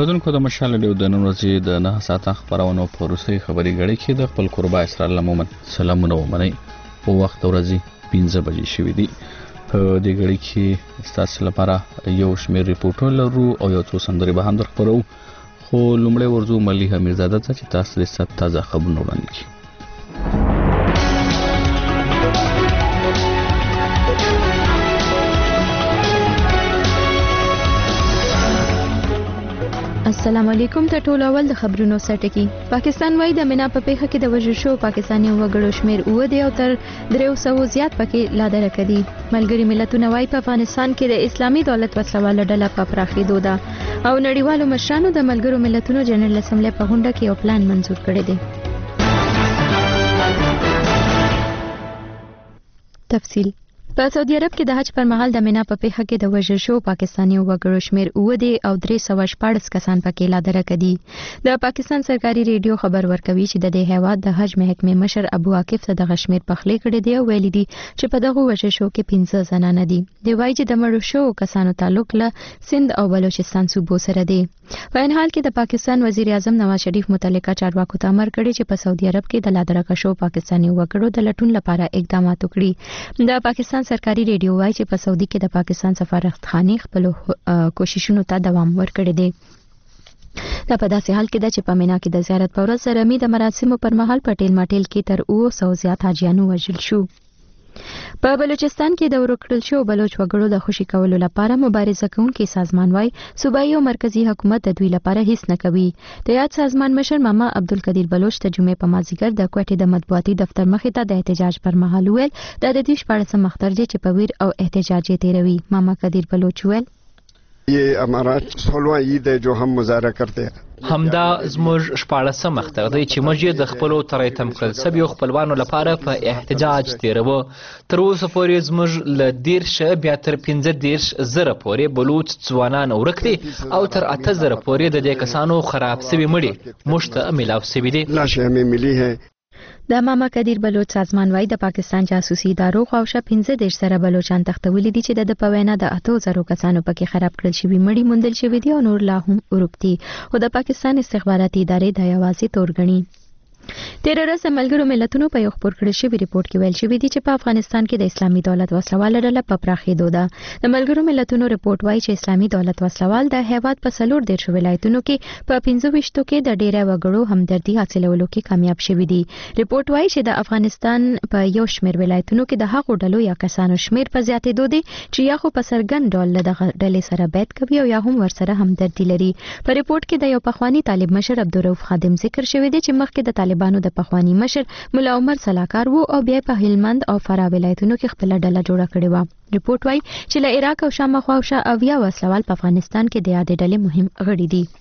اوریدونکو د مشال ډیو د نن ورځې د 9 ساعته خبرونو په وروستۍ خبري غړي کې د خپل قربا اسرار لمومن سلامونه ومني په وخت ورځې 15 بجې شوې دي. په دې غړي کې تاسو لپاره یو شمېر ریپورټونه لرو او یو څو سندري به هم درخبرو، خو لومړی ورځو مليحه میرزاده ته چې تاسو د سات تازه خبرونه وړاندې کړئ. السلام علیکم. ته ټول اول د خبرونو سرټکی. پاکستان وای د مینا په پیخه کې د وژل شو پاکستاني وګړو شمیر او دی او تر 300 زیات پکې لادره کړي. ملګری ملتونه وای په افغانستان کې د اسلامي دولت وسلواله ډله په پراخېدو ده او نړیوالو مشرانو د ملګرو ملتونو جنرال اسمبلی په غونډه کې یو پلان منزور کړی دی. تفصیل په سعودي عرب کې د حج پر مهال د مینا په پیخه کې د وژل شو پاکستاني وګړو شمیر او دی او 314 کسان پکې لادره کړي. د پاکستان سرکاري ریډیو خبر ورکوي چې د دې هیواد د حج محکمې مشر ابو عاکف ته د غشمیر پخلی کړي دی او ویلي دي چې په دغه وژل شو کې 15 زنانه دي. دی وایي چې د مړو شو کسانو تعلق له سند او بلوچستان صوبو سره دی. په ان حال کې د پاکستان وزیر اعظم نواز شریف متعلقه چارواکو ته امر کړی چې په سعودي عرب کې د لادره کشو پاکستاني وګړو د لټون لپاره اقدامات وکړي. د پاکستان سرکاري ریډیو وایي چې په سعودي کې د پاکستان سفارتخانې خپل کوششونو ته دوام ورکړی دی. دا په داسې حال کې ده چې په مینا کې د زیارت په ورځ رمي د مراسمو پر مهال په ټیل ماټیل کې تر 200 زیات حاجیانو وژل شو. په بلوچستان کې د ورکړل شو بلوچ وګړو د خوشي کولو لپاره مبارزه کوونکي سازمان وای صوبایي او مرکزی حکومت د دوی لپاره هیڅ نه کوي. د یاد سازمان مشر ماما عبدالقدیر بلوچ ته جمعې په مازیګر د کوټې د مطبوعاتي دفتر مخې ته د احتجاج پر مهال ویل د دې شپږم مختر دی چې په ویر او احتجاج تیروي. ماما قدیر بلوچ ویل ये हमारा 16वां ईद है जो हम मुजाहरा करते हैं. همدا زموږ 14 مختر دی چې موږ د خپلو ترې تم کړل سبي خپلوانو لپاره په احتجاج تیرو. تر اوسه پورې زموږ ل 10 بیا تر 15 زره پورې بلوچ ځوانان ورکړي او تر 8 زره پورې د دې کسانو خراب سوي مړي مشته ملاو سوي دي. लाशें हमें मिली है. د ماما قدیر بلوچ سازمان وای د پاکستان جاسوسي ادارو خواوشا 15 سره بلوچستان تختولې دي چې د په وینا د 8000 کسانو پکې خراب کړل شوی مړي موندل شوی دي او نور لا هم ورپتي او د پاکستان استخباراتي ادارې د یوازې تورګنی. تیر ورځ د ملګرو ملتونو په یو خبر کړی شوی ریپورت کې ویل شوی دی چې په افغانستان کې د اسلامي دولت وسلواله ډله په پراخېدو ده. د ملګرو ملتونو ریپورت وایي چې اسلامي دولت وسلوال د هیواد په 14 ولایتونو کې په 25 کې د ډیری وګړو همدردي حاصلولو کې کامیاب شوی دی. ریپورت وایي چې د افغانستان په یو شمېر ولایتونو کې د هغو ډلو یا کسانو شمېر په زیاتېدو دی چې یا خو په سرګند ډول له ډلې سره بیعت کوي او یا هم ورسره همدردي لري. په ریپورت کې د یو پخوانی طالب مشر عبدالرؤف خادم ذکر شوی دی چې مخکې د طالبانو د پخوانی مشر ملا عمر سلاکار وو او بیا په هلمند او فرا ولایتونو کې خپل ډله جوړه کړې و. ریپورت وايي چې له عراق او شام خواوشا اویا وسلوال په افغانستان کې د یادې ډلې مهم غړي دي.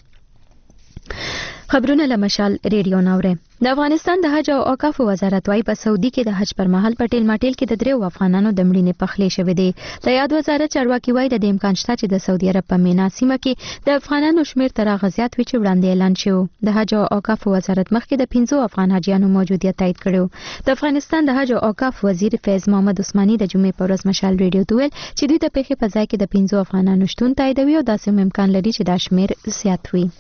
خبرونه لمشال ریډیو ناوره. د افغانستان د حج او اوقاف وزارت وايي په سعودي کې د حج پر مهال په ټیل ماټیل کې د 3 افغانانو د مړینې پخلی شوې دي. د یاد وزارت چارواکي وايي د امکان شته چې د سعودي عرب په مینا سیمه کې د افغانانو شمیر تر هغه زیات وي چې وړاندې اعلان شو. د حج او اوقاف وزارت مخکې د 15 افغان حاجیانو موجودیت تایید کړو. د افغانستان د حج او اوقاف وزیر فیض محمد عثماني د جمعې په ورځ مشال ریډیو ته ویل چې دوی د پیښې په ځای کې د 15 افغانانو شتون تاییدوي او داسې امکان لري چې دا شمیر زیات وي.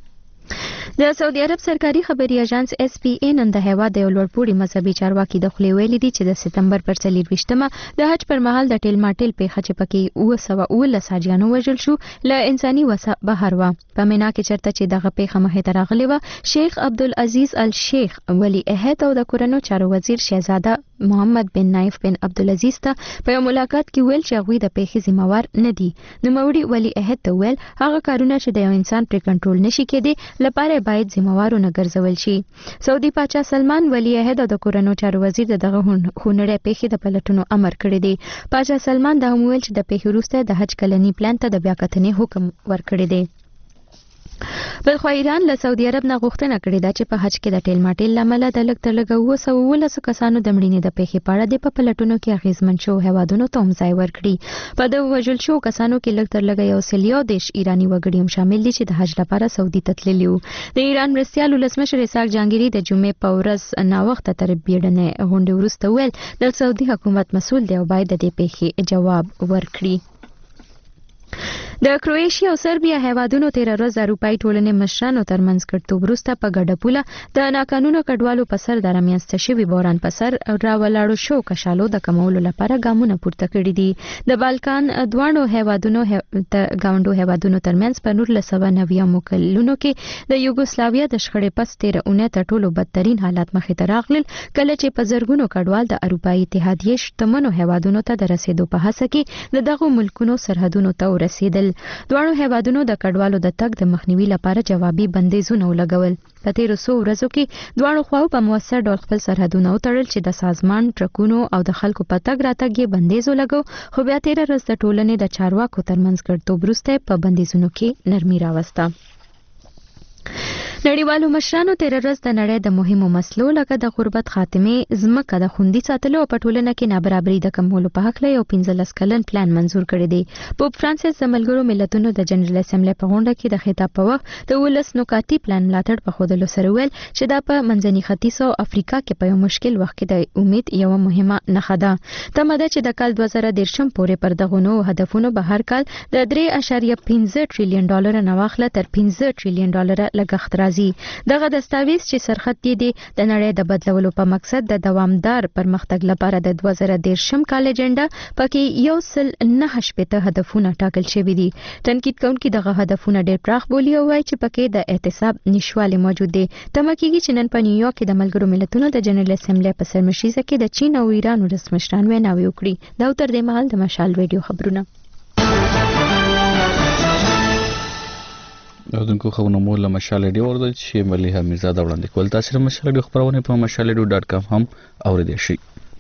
د سعودي عرب سرکاري خبري اژانس SPA نن د هیواد د لوړپوړي مذهبي چارواکي د خولې ویلي دي چې د سپتمبر پر 24مه د حج پر مهال د ټیل ماټیل پیښه چې پکې 219 حاجیانو وژل شو له انساني وسه بهر و. په مینا کې چرته چې دغه پیښه مخې ته راغلی و شیخ عبدالعزیز الشیخ ولی عهد او د کورنو چارو وزیر شهزاده محمد بن نایف بن عبدالعزیز ته په یو ملاقات کې ویل چې هغوی د پیښې ذمہوار نه دي. نوموړي ولی عهد ته ویل هغه کارونه چې د یو انسان پر کنټرول نشي کېدی لپاره باید ذمہوارو نه ګرځول شي. سعودي پاچا سلمان ولی عهد او د کورنو چارو وزیر دغه خونړې پیښې د پلټونو امر کړی دی. پاچا سلمان دا هم ویل چې د پیښې وروسته د حج کلنی پلان ته د بیا کتنې حکم ورکړی دی. بلخو ایران له سعودي عرب نه غوښتنه کړې ده چې په حج کې د ټیل ماټیل لامل د لږ تر لږه 219 کسانو د مړینې د پیښې په اړه د په پلټونو کې اغیزمن شو هیوادونو ته هم ځای ورکړي. په د وژل شو کسانو کې لږ تر لږه 110 ایرانی وګړي هم شامل دي چې د حج لپاره سعودي ته تللي وو. د ایران مرستیال ولسمشر اسحاق جهانګیري د جمعې په ورځ ناوخته تر بیړنۍ غونډې وروسته ویل د سعودي حکومت مسؤل دی او باید د دې پیښې جواب ورکړي. د کروئیشیا او سربیا هیوادونو 13 ورځ اروپאי ټولنې مشرانو ترمنځ کړتوب وروسته په ګډه پوله د ناقانونه کډوالو په سر د رامنځته شوي بحران په سر راولاړو شو کشالو د کمولو لپاره ګامونه پورته کړي دي د بالکان دوانو هیوادونو گاونډو هیوادونو ترمنځ په 1990 کلونو کې د یوګوسلاویا د شخړې پس 13 تر ټولو بدترین حالات مخې ته راغلل کله چې په زرګونو کډوال د اروپאי اتحادیې شتمنو هیوادونو ته د رسیدو په هڅه کې د دغو ملکونو سرحدونو ته ورسیدل دوه هیوادونو د کډوالو د تګ د مخنیوي لپاره جوابي بندیزونه ولګول په 1300 ورځو کې دوه خواو په موثر ډول خپل سرحدونه وتړل چې د سازمان ټرکونو او د خلکو په تګ راتګ یې بندیز ولګو خو بیا 13 ورځې د ټولنې د چارواکو ترمنځ ګډتوب وروسته په بندیزونو کې نرمي راوسته نړیوالو مشرانو 13 ورځ د نړۍ د مهمو مسلو لکه د غربت خاتمه ځمکه د خوندي ساتلو او په ټولنه کې نابرابري د کمولو په حق له یو 15 کلن پلان منزور کړی دی پوپ فرانسیس د ملګرو ملتونو د جنرال اسمبلی په غونډه کې د خطاب په وخت د ولس نکاتی پلان ملاتړ په خوده سره ویل چې دا په منځني ختیځ او افریقا کې په یو مشکل وخت کې د امید یو مهمه نښه ده تمه ده چې د کال 2013 پورې پر دغه نو هدفونو به هر کال د 3.15 ټریلیون ډالر نه واخله تر 15 ټریلیون ډالر لګښت راځي دغه دستاویز چې سرخط دی د نړۍ د بدلولو په مقصد د دوامدار پرمختګ لپاره د 2013 کال اجنډا پکې یو سل 9 هدفونه ټاکل شوي دي تنقید کوونکي دغه هدفونه ډېر پراخ بولی او وايي چې پکې د احتساب نشواله موجود دي تمه کېږي چې نن په نیویارک کې د ملګرو ملتونو د جنرال اسمبلی په سرمشيزه کې د چین او ایران رسمشران ویناوي وکړي دا تر دې مهال د مشال ریډیو خبرونه دونکو خبرونه مو له مشال ریډیو ورده چې مليحه میرزاده وړاندې کول تاسو سره مشال ریډیو خبرونه په mashalradio.com هم اوریدئ شئ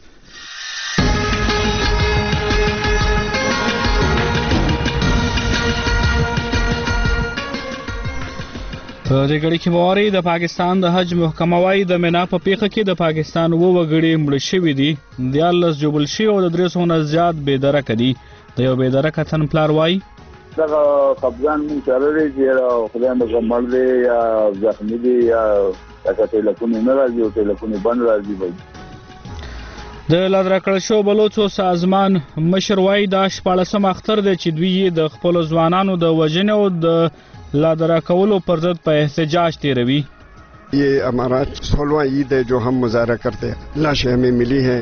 په دې غړي کې مواري د پاکستان د حج محکمه وايي د مینا په پیخه کې د پاکستان وو وګړي مړ شوي دي د 11 جوبل شي او د 300 نه زیات بے درک دي د یو بے درک تن پلار وايي دا قبضان من چارلې چې خدای مې مړ دی یا زخمی دی یا تاسو ټلیفون نه راځي او ټلیفون بند راځي د لادرا کړه شو بلوچو سازمان مشر وايي دا 14 اختر دی چې دوی د خپل ځوانانو د وژنې او د لادرا کولو پر ضد په احتجاج تیروي ये हमारा 16वां ईद है जो हम मुजाहरा करते हैं लाशें हमें मिली हैं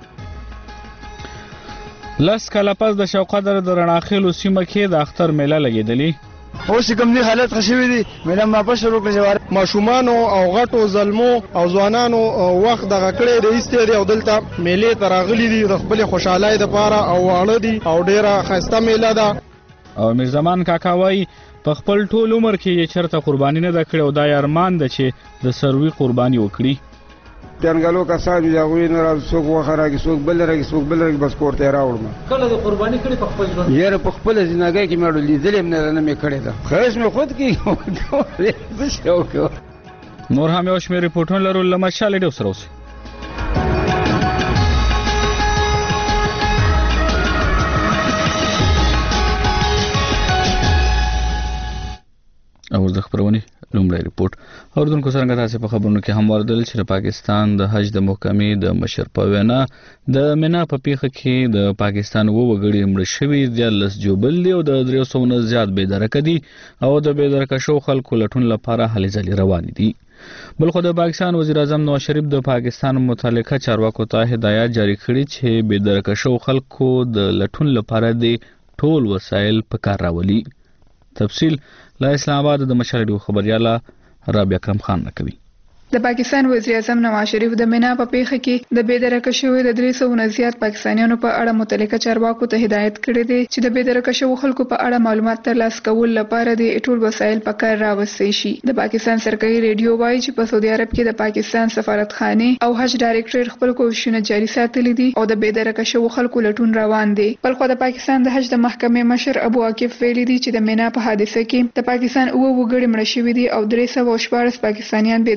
لس کاله پس د شوقدر د رڼاخیلو سیمه کې د اختر میله لګیدلی اوس کوم دي حالت خشوي دي میله ما په شروع کړی جوار ماشومان او غټو ظلمو او ځوانانو وخت د غکړې د ایستری او دلته میله تراغلی دي د خپل خوشحالي د پاره او واړه دي او ډیره خسته میله ده او میر زمان کاکاوي په خپل ټول عمر کې چرته قرباني نه کړې او د ارمان د چې د سروي قرباني وکړي تنګلو کسان یاوی نه راځي څوک وخره کې څوک بل راځي بس کوړته راوړم کله د قرباني کړي په خپل ژوند یاره په خپل ژوندګي کې مړ لیدل نه مې کړی دا خیس مې خود کې څه شو نور هم یو شمېر ریپورټونه لرو لمه شاله ډیو سره اوسئ او د خبرونه لومړی ریپورت اوردونکو څنګه تاسو په خبرونو کې هم وردل چې پاکستان د حج د محکمې د مشر په وینا د مینا په پیخه کې د پاکستان وو وګړي مړ شوي د 10 جوبل دی او د 300 نه زیات بے درک دي او د بے درک شو خلکو لټون لپاره هلې ځلې روان دي بلخو د پاکستان وزیر اعظم نواز شریف د پاکستان متعلقه چارواکو ته هدایت جاری کړي چې بے درک شو خلکو د لټون لپاره د ټول وسایل په کار راولي تفصیل لا اسلام آباد د مشرډیو خبرياله رابعه اکرم خان نکوي د پاکستان وزیر اعظم نواز شریف د مینا په پیخه کې د بے درک شوی د 300 نه زیات پاکستانیانو په اړه متعلقه چارواکو ته هدایت کړی دی چې د بے درک شوی خلکو په اړه معلومات ترلاسه کول لپاره د ټول وسایل په کار راوستي شي د پاکستان سرکاري ریډیو وایي چې په سعودي عرب کې د پاکستان سفارتخانه او حج ډایریکټریټ خپل کوښښونه جاري ساتلي دي او د بے درک شوی خلکو لټون روان دي بلخو د پاکستان د حج د محکمې مشر ابو عاکف ویلي دي چې د مینا په حادثه کې د پاکستان وګړي مړ شوي دي او 314 پاکستانیان بے درک شوي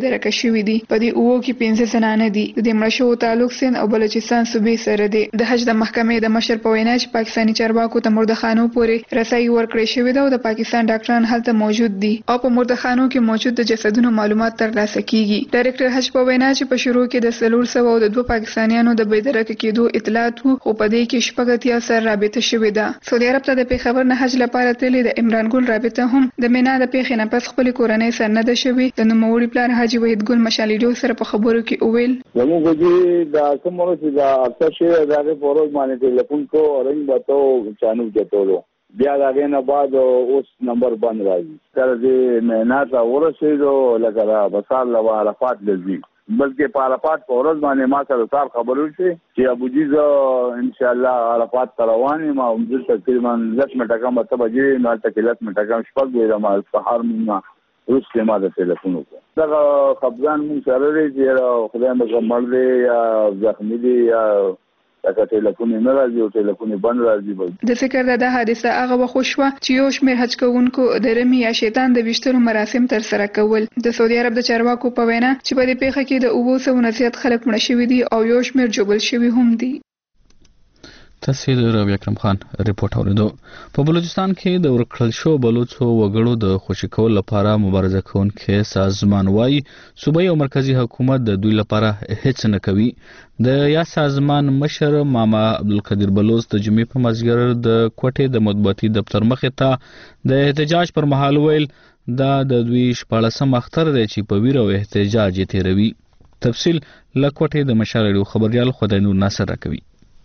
شوي دي. په دې اوو کې 15 زنانه دي. د مړه شوو تعلق سند او بلوچستان صوبې سره دی. د حج د محکمې د مشر په وینا چې پاکستاني چارواکو ته مردخانو پورې رسایي ورکړې شوې ده او د پاکستان ډاکټران هلته موجود دي او په مردخانو کې موجود د جسدونو معلومات ترلاسه کیږي. ډایرکټر حج په وینا چې په شروع کې د 400 او د 2 پاکستانیانو د بېدرکه کېدو اطلاعات وو خو په دې کې شپږ سره رابطه شوې ده. سعودي عرب ته د پیښور نه حج لپاره تللې د عمران ګل رابطه هم د مینا د پیښې نه پس خپل کورنۍ سره نه ده شوې. د نوموړي پلار حاجي وحید ګل مشالېدو سره په خبرو کې وویل زموږ چې دا کومه چې دا اکثر شي دا په روز باندې ټلیفون کو رنګ بتو چانو جتولو بیا دا نه بعد اوس نمبر بند راځي تر دې مینا ته ورسېدو لکه بسال له عرفات لږی بلکې په عرفات په ورځ باندې ما سره صاحب خبرو شي چې ابو جیز ان شاء الله عرفات رواني ما هم تقریبا 10 منټه کم ته بجې نه تکلیف منټه کم شپږ ویل ما سحر ما روس کې ما د ټلیفون وکړ دا خپګان مون سره لري چې خدای مې مړ دی یا زخمی دی یا دا ټلیفون نه راځي او ټلیفون بند راځي. د فکر د حادثه هغه وخت شو چې یو شمېر حج کوونکو د رمي یا شیطان د ویشتلو مراسم تر سره کول. د سعودي عرب د چارواکو په وینا چې په دې پیښه کې د 200 زیات خلک مړه شوي دي او یو شمېر جوړل شوي هم دي. تاسو د روي اکرم خان ریپورت اوریدو. په بلوچستان کې د ورکړل شو بلوچو وګړو د خوشی کول لپاره مبارزه کوونکي سازمان وايي صوبایي او مرکزی حکومت د دوی لپاره هیڅ نه کوي. د یا سازمان مشر ماما عبدالقدیر بلوچ د جمعې په مازیګر د کوټې د مطبوعاتي دفتر مخې ته د احتجاج پر مهال ویل دا د دوی 14 اختر دی چې په ویر او احتجاج تیروي. تفصیل لکوټې د مشر خبريال خدای نور ناصر راکوي.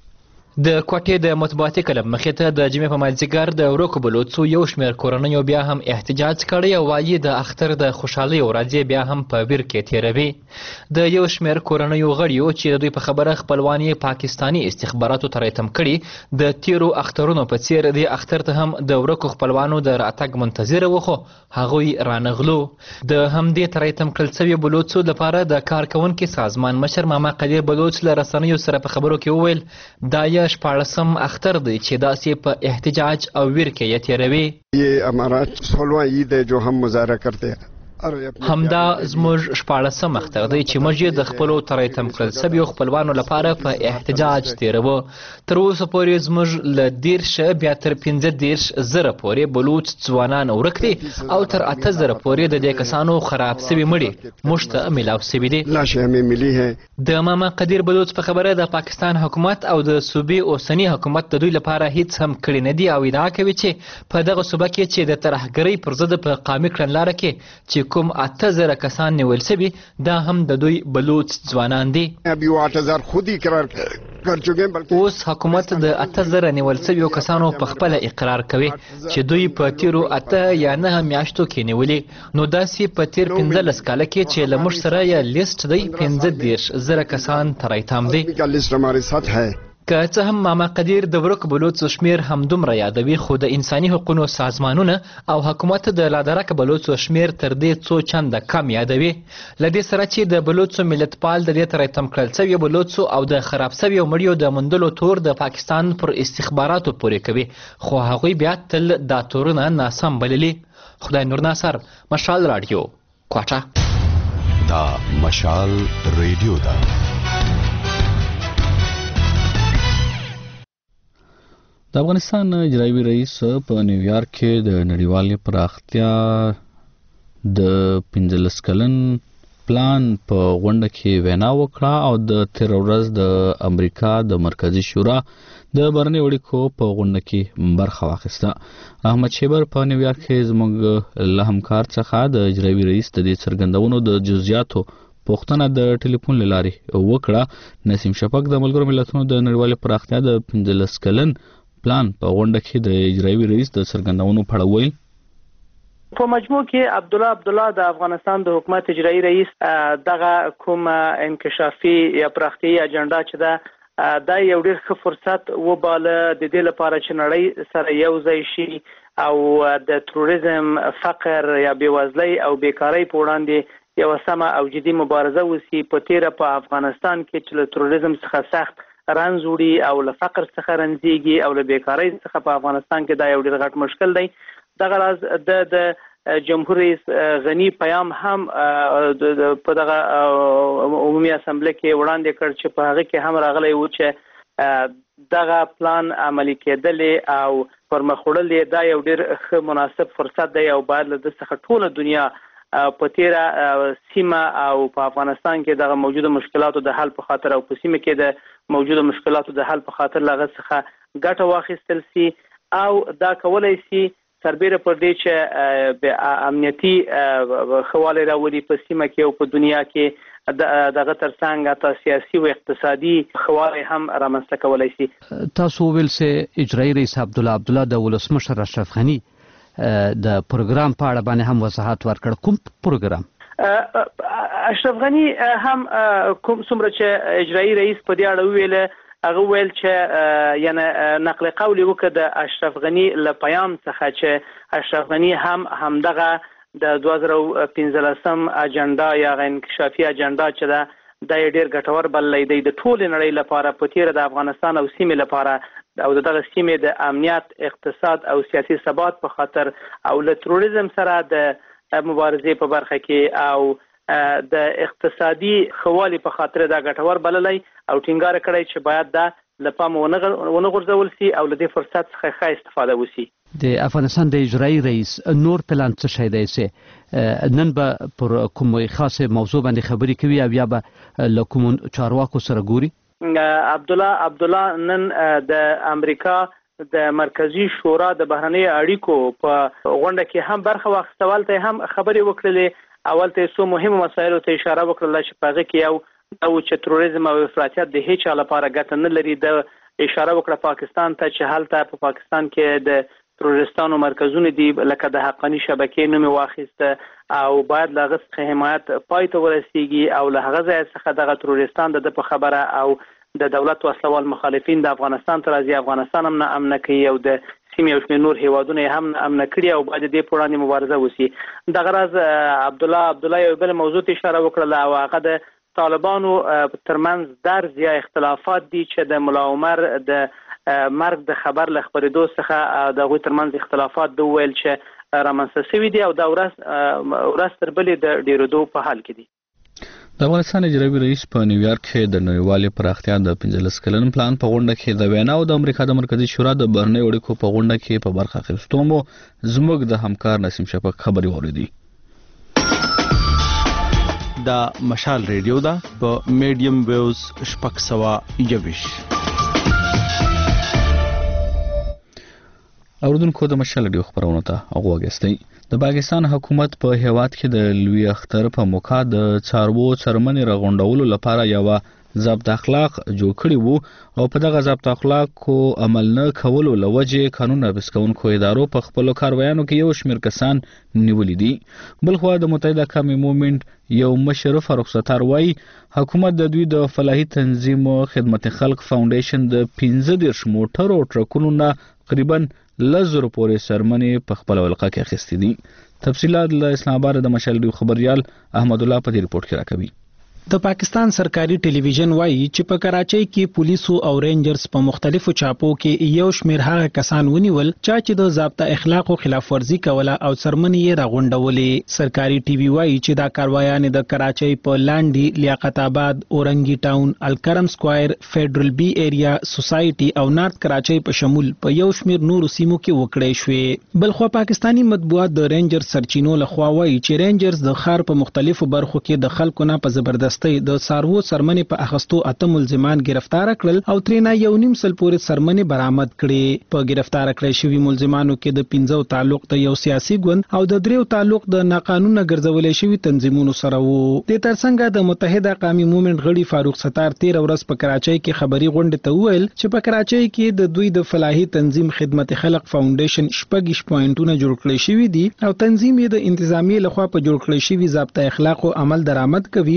د کوټې د مطبوعاتي کلب مخې ته د جمعې په مازیګر د ورکو بلوڅو یو شمېر کورنیو بیا هم احتجاج کړی او وایي د اختر د خوشحالۍ ورځې بیا هم په ویر کې تیروي. د یو شمېر کورنیو غړیو چې د دوی په خبره خپلوان یې پاکستاني استخباراتو ته راټم کړي د تیرو اخترونو په څیر د اختر ته هم د ورکو خپلوانو د راتګ منتظر وو خو هغوی رانغلو. د همدې ته راټم کړل شوي بلوڅو لپاره د کارکونکي سازمان مشر ماما قدیر بلوچ له رسنیو سره په خبرو کې وویل دا 14 اختر دی چې داسې په احتجاج او ویر کې یې تیروي. یہ ہمارا 16واں عید ہے جو ہم مظاہرہ کرتے ہیں. همدا زموږ 14 اختر دی چې موږ د خپلو ترایتم کړل شویو خپلوانو لپاره په احتجاج تیروو. تر اوسه پورې زموږ له 10 بیا تر 15 زره پورې بلوچ ځوانان ورک دي او تر 8 زره پورې د دې کسانو خراب شوي مړي موږ ته ملاو شوي دي. لاشیں ہمیں ملی ہیں. د ماما قدیر بلوچ په خبره د پاکستان حکومت او د صوبې اوسنی حکومت د دوی لپاره هیڅ هم کړی نه دي او ادعا کوي چې په دغه صوبه کې چې د ترهګرۍ پر ضد په قامي کړنلاره کې چې کوم 8000 کسان نیول شوي دا هم د دوی بلوچ ځوانان دي. ابي 8000 خود ہی اقرار کر چکے ہیں. اوس حکومت د 8000 نیول شویو کسانو په خپل اقرار کوي چې دوی په تیرو 8 یا 9 میاشتو کې نیولي. نو داسې په تیر 15 کال کې چې لمر سره یا لیست دی 15000 کسان ترایتام دي. لیست ہمارے ساتھ ہے. که څه هم ماما قدیر د ورک بلوچ شمیر همدومره یادوي خو د انساني حقوقو سازمانونه او حکومت د لادرک بلوچ شمیر تر دې څو چنده کم یادوي. لدې سره چې د بلوچ ملتپال د دې ترې تم کړل شوی بلوچ او د خراب شوی مړیو د مندلو تور د پاکستان پر استخباراتو پورې کوي خو هغوی بیا تل دا تورونه ناسم بللي. خدای نور ناصر مشال رادیو کوټه. دا مشال ریډیو دا. د افغانستان اجرایي رئیس په نیویارک کې د نړیوالې پراختیا د 15 کلن پلان په غونډه کې وینا وکړه او د تیر ورځ د امریکا د مرکزی شورا د بهرنیو اړیکو په غونډه کې برخه واخیسته. احمد شیبر په نیویارک کې زموږ له همکار څخه د اجرایي رئیس د دې څرګندونو د جزئیاتو پوښتنه د ټلیفون له لارې وکړه. نسیم شفق د ملګرو ملتونو د نړیوالې پراختیا د 15 کلن پلان په غونډه کې د اجرایي رئیس د څرګندونو په اړه ویل. په مجموع کې عبدالله د افغانستان د حکومت اجرایي رئیس دغه کوم انکشافي یا پراختیایي اجنډا چې دا دا یو ډېر ښه فرصت وباله د دې لپاره چې نړۍ سره یو ځای شي او د تروریزم، فقر یا بېوزلۍ او بیکارۍ په وړاندې یو سمه او جدي مبارزه وسی. په تیره په افغانستان کې چې له تروریزم څخه سخت رنځ وړي او له فقر څخه رنځيږي او له بیکارۍ څخه په افغانستان کې دا یو ډېر غټ مشکل دی. دغه راز د جمهور رئیس غنی پیام هم په دغه عمومي اسمبلی کې وړاندې کړ چې په هغه کې هم راغلی و چې دغه پلان عملي کېدل او پرمخ وړل دا یو ډیر ښه مناسب فرصت دی او باید له دې څخه ټوله دنیا په تیره سیمه او په افغانستان کې دغه موجوده مشکلاتو د حل په خاطر او په سیمه کې د موجوده مشکلاتو د حل په خاطر لغه څخه ګټه واخیستل سي او دا کولای سي سربېره پر دې چې به امنیتي خواله راولي په سیمه کې او په دنیا کې دغه ترڅنګ تا سیاسي او اقتصادي خواله هم رامنځته کولای سي. تاسو ویل چې اجرایي رئیس عبدالله د ولسمشر اشرف غنی د پروګرام په اړه باندې هم وضاحت ورکړ. کوم پروګرام؟ اشرف غنی هم کوم څومره چې اجرایي رئیس په دې اړه ویل هغه ویل چې یعنی نقل قولی وکړه د اشرف غنی له پیام څخه چې اشرف غنی همدغه د 2015 اجنډا یا انکشافي اجنډا چې دا د ډیر ګټور بللی دی د ټول نړۍ لپاره په تیر د افغانستان او سیمې لپاره او دغه سیمې د امنیت اقتصاد او سیاسي ثبات په خاطر او له تروریزم سره د مبارزې په برخه کې او د اقتصادي خوالي په خاطر دا ګټور بللی او ټینګار کړی چې باید دا لپاره ونه غورځول سي او له دې فرصت څخه ښه استفاده وشي. د افغانستان د اجرایي رئیس نور پلان څه شی دی چې نن به پر کوم خاصه موضوع باندې خبرې کوي او یا به له کوم چارواکو سره ګوري؟ عبدالله نن د امریکا د مرکزی شورا د بهرنۍ اړیکو په غونډه کې هم برخه واخیستل ته هم خبرې وکړلې اول ته څو مهمه مسایلو ته اشاره وکړه چې په هغه کې یو او چې تروریزم او افراطیت د هیڅ چا لپاره ګټه نه لري د اشاره وکړه پاکستان ته چې هلته په پاکستان کې د تروریستانو مرکزونه دي لکه د حقانی شبکې نوم واخیسته او باید له هغه څخه حمایت پای ته ورسیږي او له هغه ځای څخه دغه تروریستان د په خبره او د دولت وسلوال مخالفین د افغانستان ته راځي افغانستان هم نه امن کوي او د سیمې او نور هیوادونه هم امن کړي او باید دې په وړاندې مبارزه وشي. دغه راز عبدالله یو بل موضوع ته اشاره وکړه او هغه د طالبانو ترمنځ درز یا اختلافات دي چې د ملا عمر د مرګ د خبر له خبرېدو څخه د هغوی ترمنځ اختلافات د ویل چې رامنځته شوي دي او دا ورځ تر بلې د ډېرېدو په حال کې دي. د افغانستان اجرایي رئیس په نیویارک کې د نړیوالې پراختیا د 15 کلن پلان په غونډه کې د وینا او د امریکا د مرکزی شورا د بهرنۍ اړیکو په غونډه کې په برخه اخیستو مو زموږ د همکار نسیم شفق خبري اوریدي. دا مشال ریډیو دا په میډیم ویوز شپږ سوه یویش. اوردونکو د مشال ریډیو خبرونه ته غوږ د پاکستان حکومت په هیواد کې د لوی اختر په موقع د څاروو څرمنې راغونډولو لپاره یو ضبط اخلاق جوړ کړی وو او په دغه ضبط اخلاقو عمل نه کولو لوجه قانون نافذ کوونکو ادارو په خپل کاروایانو کې یو شمېر کسان نیولې دي. بلخو د متحده قومي موومېنټ یو مشر فاروق ستار وايي حکومت د دوی د فلاحي تنظیم خدمت خلق فاونډیشن د 15 موټر او ټرکونو نه تقریبا لزر پورې سرمنې په خپل ولقه کې اخیستې دي. تفصیلات له اسلام آباد د مشال ریډیو خبريال احمد الله په دې رپورت کې راکوي. د پاکستان سرکاري ټلویزیون وایي چې په کراچۍ کې پولیسو او رینجرز په مختلفو چاپو کې یو شمېر هغه کسان ونیول چې د ضابطه اخلاقو خلاف ورزي کوله او سرمنې یې راغونډولې. سرکاري ټي وي وایي چې دا کاروایان د کراچۍ په لاندې لیاقت آباد، اورنګي ټاون، الکرم سکوائر، فیډرل بي ایریا، سوسایټي او نارت کراچۍ په شمول په یو شمېر نورو سیمو کې وکړې شوې. بلخو پاکستانی مطبوعات د رینجر سرچینو لخوا وایي چې رینجرز د ښار په مختلفو برخو کې د خلکو نه په زبردست د څاروو سرمنې په اخستو 8 ملزمان گرفتار کړل او ترېنه 1.5 سل پورې سرمنې برآمد کړې. په گرفتار کړی شوي ملزمانو کې د 15 تعلق د یو سیاسي ګوند او د 3 تعلق د ناقانونه ګرځولې شوي تنظیمونو سره وو. د ترڅنګ د متحده قومي موومېنټ غړي فاروق ستار 13 ورځ په کراچۍ کې خبري غونډه ته وویل چې په کراچۍ کې د دوی د فلاحي تنظیم خدمت خلق فاونډیشن 6 پوینټونه جوړ کړی شوي دي او تنظیم یې د انتظامیې لخوا په جوړ کړی شوي ضابطه اخلاقو عمل درآمد کوي. خو دې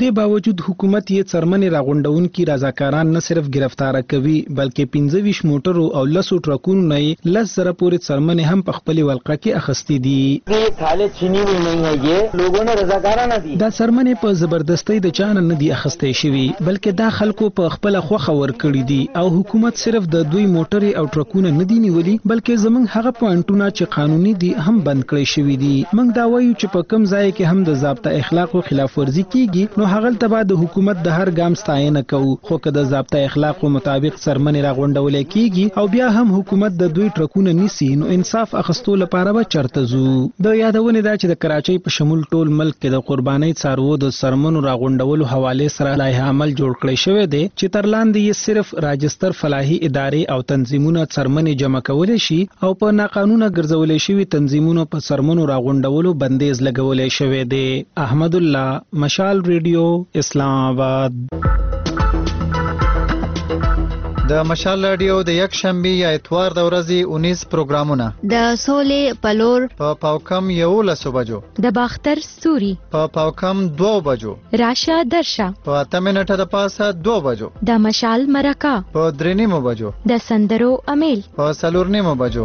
دې باوجود حکومت یې څرمنې راغونډونکي رضاکاران نه صرف گرفتار کوي بلکې 25 موټرو او 10 ټرکونو نه 10 زره پورې څرمنې هم په خپل ولقه کې اخستې دي. خالد چینی وی نه ہے یہ لوگوں نے رضاکارانه دي. دا څرمنې په زبردستۍ د چانه نه دي اخستې شوی بلکې دا خلکو په خپل خوخه ور کړی دي او حکومت صرف د دوی موټرې او ټرکونه نه دي نیولي بلکې زمونږ هغه پوینټونه چې قانوني دي هم بند کړی شوی دي. موږ دا وایو چې په کم ځای کې هم د ضابطه اخلاق او خلاف ورزي کیږي نو هغه ته بعد د حکومت د هر ګام ستاینه کوو خو که د ضابطه اخلاق مطابق څرمنې راغونډول کیږي او بیا هم حکومت د دوی ټرکونه نیسي نو انصاف اخستو لپاره به چرته زو. د یادونه دا چې د کراچۍ په شمول ټول ملک کې د قربانۍ څارو د څرمنو راغونډولو حواله سره لایحه عمل جوړ کړی شوی دی چې تر لاندې یې صرف راجستر فلاحي ادارې او تنظیمونه څرمنې جمع کولای شي او په ناقانونه ګرځولې شوی تنظیمونو په څرمنو راغونډولو بندیز لګولې شوی دی. احمد الله، مشال ریډیو، اسلام آباد. د مشال رادیو د یک شنبه یا اتوار د ورځې 19 پروګرامونه د سولې پلور په پاوکم 11 بجو، د باختر ستوري په پاوکم 2 بجو، راشه درشه په 8 منټه د پاسه 2 بجو، د مشال مرکه په 3 بجو، د سندرو امیل په 4 بجو.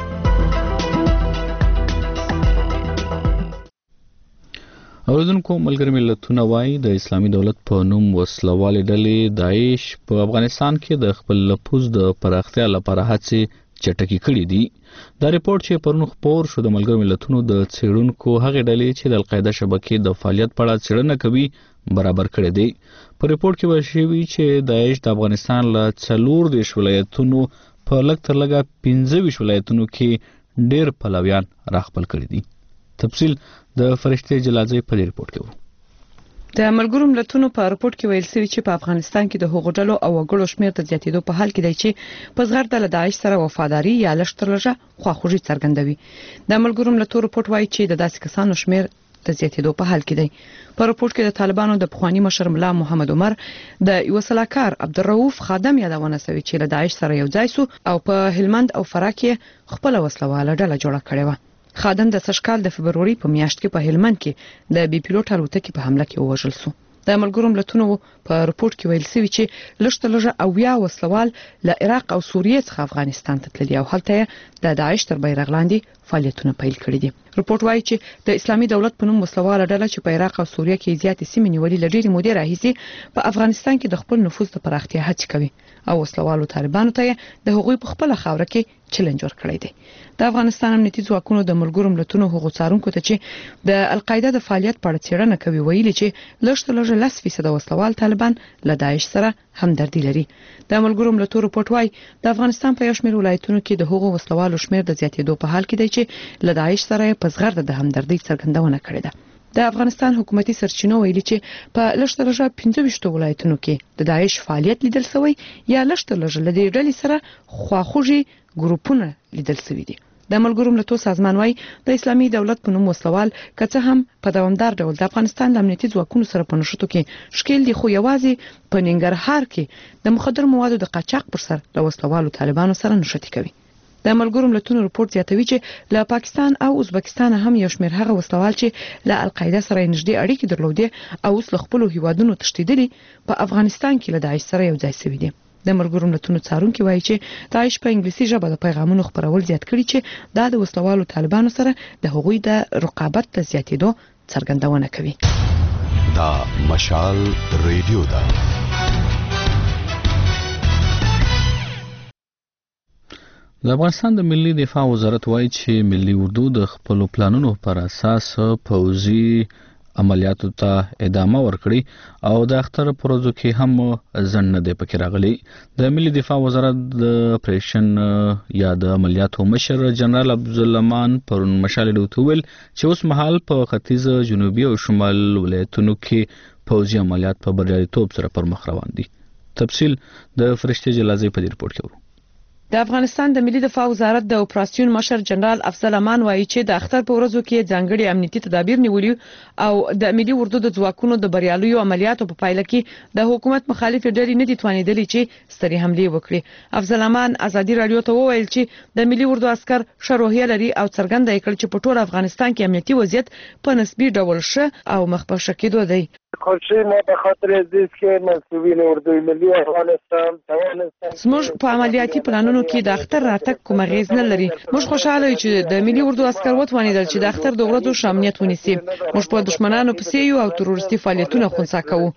اوریدونکو ملګری ملتونه وایي د اسلامي دولت په نوم وسلوالې ډلې داعش په افغانستان کې د خپل نفوذ د پراختیا لپاره هڅې چټکې کړې دي. دا ریپورت چې پرون خپور شو د ملګری ملتونو د څېړونکو هغې ډلې چې د القاعده شبکې د فعالیت په اړه څېړنه کوي برابر کړی دی. په ریپورت کې ویل شوي چې داعش د افغانستان له 14 ولایتونو په لږ تر لږه 15 ولایتونو کې ډېر پلویان راخپل کړي دي. تفصیل د فرشته جلازي په ریپورت کې وو. د ملګرو ملتونو په ریپورت کې ویل شوی چې په افغانستان کې د هغو ډلو او وګړو شمېر د زیاتېدو په حال کې دی چې په زغرده له داعش سره وفاداری یا لشترلجه خواخوږي څرګندوي. د ملګرو ملتونو ریپورت وایي چې د داسې کسانو شمېر د زیاتېدو په حال کې دی. په ریپورت کې د طالبانو د پخوانی مشر ملا محمد عمر د یو سلاکار عبدالرؤف خادم یادونه شوی چې له داعش سره یو ځای سو او په هلمند او فراه کې خپل وسلواله ډله جوړه کړې و. خادم د سشکال د فبروري په میاشت کې په هلمند کې د بي پیلوټ الوتکې په حمله کې ووژل شو. د ملګرو ملتونو په ریپورت کې ویل شوی چې لشتلجه او یا وسلوال له عراق او سوریې څخه افغانستان ته تللي او هلته د داعش تر بیرغ لاندې فعالیتونه پیل کړي دي. ریپورت وایي چې د اسلامي دولت په نوم وسلواله ډله چې په عراق او سوریې کې زیاتې سیمې نیولې لډېرې مودې راهیسي په افغانستان کې د خپل نفوذ د پراختیا هڅه کوي او وسلوالو طالبانو ته د هغوی په خپل خاوره کې چیلنج ورکړی دی. د افغانستان امنیتي ځواکونو د ملګرو ملتونو حقوق څارونکو ته چې د القاعده د فعالیت په اړه څېړنه کوي ویلي چې لږ 10% وسلوال طالبان له داعش سره همدردي لري. د ملګرو ملتونو ریپورت وایي د افغانستان په یو شمېر ولایتونو کې د هغو وسلوالو شمېر د زیاتېدو په حال کې دی چې له داعش سره په زغرده د همدردي څرګندونه کړې ده. د افغانستان حکومتي سرچینو ویلي چې په لږ 15 ولایتونو کې د داعش فعالیت لیدل شوی یا لږ لدې ډلې سره خواخوږي ګروپونه لیدل شوي دي. د ملګرو ملتونو سازمان وايي د اسلامي دولت په نوم وسلوال کڅه هم په دوامدار ډول د افغانستان د امنیتي ځواکونو سره په نشټو کې شکیل دي خو یوازې په ننګرهار کې د مخدر موادو د قاچاق پر سر د وسلوالو طالبانو سره نشټي کوي. د ملګرو ملتونو ریپورت زیاتوي چې له پاکستان او ازبکستان هم یو شمېر هغه وسلوال چې له القاعده سره نږدې اړیکې درلودې او اوس له خپل هیوادونو تښتېدلي په افغانستان کې له داعش سره یو ځای شوي دي. د ملګرو ملتونو څارونکي وایي چې داعش په انګلیسي ژبه د پیغامونو خپرول زیات کړي چې دا د وسلوالو طالبانو سره د هغوی د رقابت د زیاتېدو څرګندونه کوي. دا مشال ریډیو دا د افغانستان د ملي دفاع وزارت وایي چې ملي اردو د خپل پلانونو پر اساس پوځي عملیاتو ته ادامه ورکړي او د اختر پروژو کې هم ځنډ نه دی پکې راغلی. د ملي دفاع وزارت د اپریشن یا د عملیاتو مشر جنرال عبدالرحمن پرون مشال ډوت ویل چې اوس مهال په ختیځ جنوبي او شمال ولایتونو کې پوځي عملیات په بریالیتوب سره پر مخ روان دي. تفصیل د فرشته جلازي په ریپورت کې. د افغانستان د ملي دفاع وزارت د اپراسیون مشر جنرال افضل امان وایي چې د اختر په ورځو کې ځانګړي امنیتي تدابیر نیولي او د ملي اردو د ځواکونو د بریالیو عملیاتو په پایله کې د حکومت مخالف ډلې نه دي توانیدلي چې ستري حملې وکړي. افضل امان ازادي رادیو ته وویل چې د ملي اردو عسكر شروحیه لري او څرګنده کړ چې په ټول افغانستان کې امنیتي وضعیت په نسبي ډول ښه او مخ په ښه کېدو دی. خوشی ما به خاطر ازدیست که منصوبین اردوی ملی افغانستان توانستن زموږ په عملیاتي پلانونو کې د اختر راتګ کوم غیز نه لري. موږ خوشاله یو چې د ملي اردو عسكر وتوانیدل چې د اختر د ورځو شامنیت ونیسي. موږ په دشمنانو پسې یو او تروریستي فعالیتونه خنثی کوو.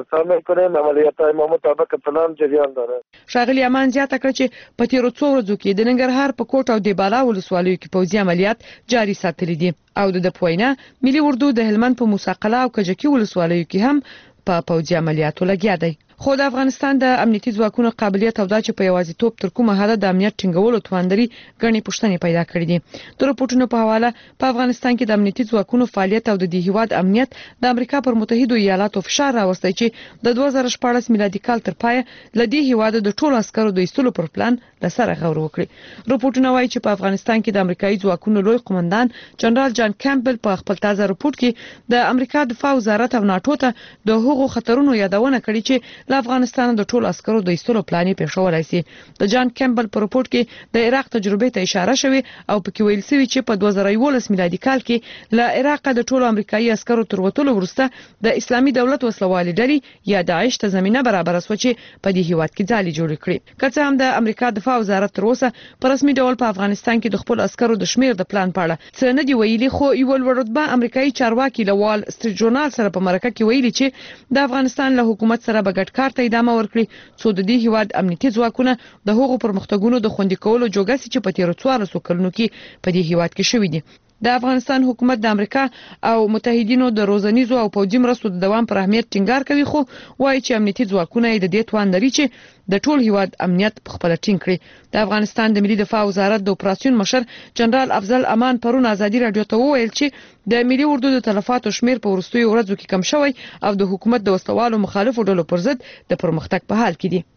عملیاتای ما مطابق پلان جریان داره. ښاغلي امان زیاته کړه چې په تیرو څو ورځو کې د ننګرهار په کوټ او د بالا ولسوالیو کې پوځي عملیات جاري ساتلي دي او د پوینه ملي اردو د هلمند په موسی قلعه او کجکی ولسوالیو کې هم په پوځي عملیاتو لګیا دی. خو د افغانستان د امنیتي ځواکونو قابلیت او دا چې په یوازیتوب تر کومه حد د امنیت ټینګولو توانري غني پښتنې پیدا کړې دي. د رپورټونو په حواله په افغانستان کې د امنیتي ځواکونو فعالیت او د دې هیواد امنیت د امریکا پر متحده ایالاتو فشار راوستي چې د 2014 میلادي کال تر پای لدی هیواد د ټولو عسکرو د ایستلو پر پلان لسره غور وکړي. رپورټونه وایي چې په افغانستان کې د امریکایي ځواکونو لوی قومندان جنرال جان کیمبل په خپل تازه رپورټ کې د امریکا دفاع وزارت او ناتو ته د هغو خطرونو یادونه کړې چې د افغانستان د ټولو عسکرو د ایستلو پلان پیښولای شي. د جان کیمبل په رپورټ کې د عراق تجربه ته اشاره شوې او پکې ویل شوی چې په 2011 میلادي کال کې له عراق د ټولو امریکایي عسکرو تر وټولو وروسته د اسلامي دولت وسلوالې ډلې یا داعش ته زمينه برابر شو چې په دې هیواد کې ځالې جوړ کړي. که څه هم د امریکا دفاع وزارت تر اوسه په رسمي ډول په افغانستان کې د خپل عسکرو د شمیر د پلان په اړه څه نه دی ویلي، خو یو لوړرتبه امریکایي چارواکي لوال سټریټ ژورنال سره په مرکه کې ویلي چې د افغانستان له حکومت سره به ګډ کار ته ادامه ورکړي څو د دې هیواد امنیتي ځواکونه د هغو پرمختګونو د خوندي کولو جوګه چې په تیرو 14 کلونو کې په دې هیواد کې شوې دي. د افغانستان حکومت د امریکا او متحدینو د روزنیزو او پوځي مرستو د دوام پر اهمیت ټینګار کوي، خو وایي چې امنیتي ځواکونه د دې توان لري چې د ټول هیواد امنیت په خپل ټینګ کړي. د افغانستان د ملي دفاع وزارت د اپراسیون مشر جنرال افضل امان پرون ازادي رادیو ته وویل چې د ملي اردو د تلفاتو شمیر په ورستیو ورځو کې کم شوی او د حکومت د وسلوالو مخالفو ډلو پر ضد د پرمختګ په حال کې دي.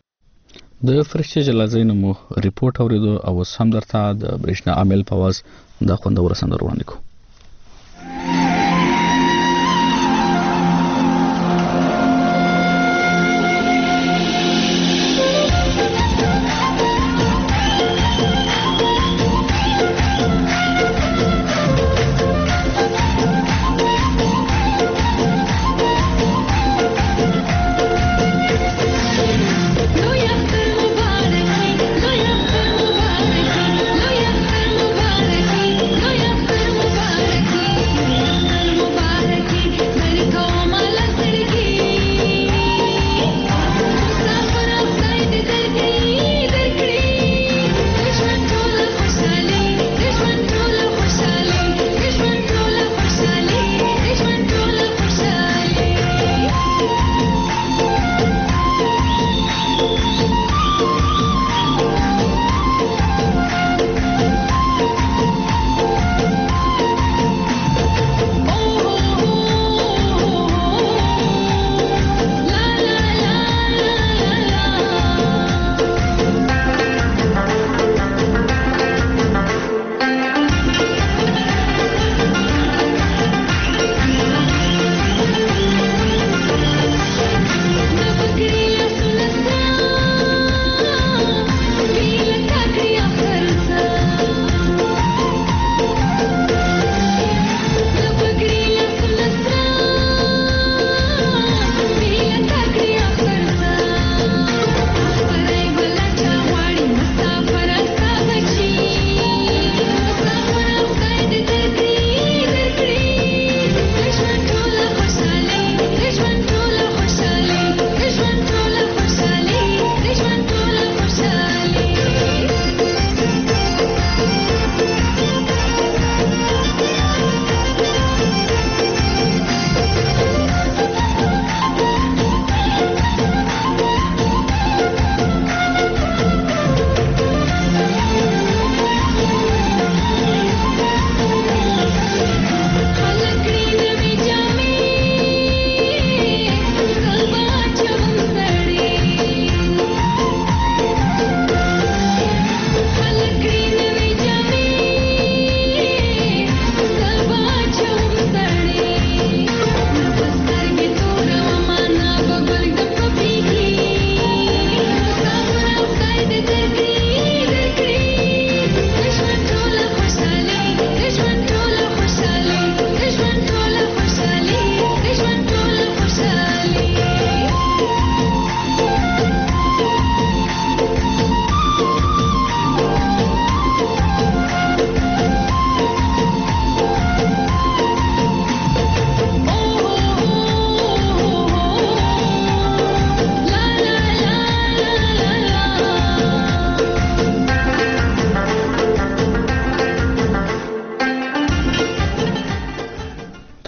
د فرشته جلازین مو ریپورت اوریدو او سم درته د برېښنا عامل په واز د خوندور سندر وړاندې کو. Look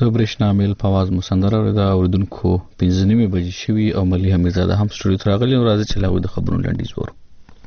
برېښنا میل په आवाज مسندره ورده اوردونکو 15 بجې شوي او ملي حمیدزاده هم سټوډیو ته راغلی او راځي چې لاوي د خبرونو لنډیز ورو.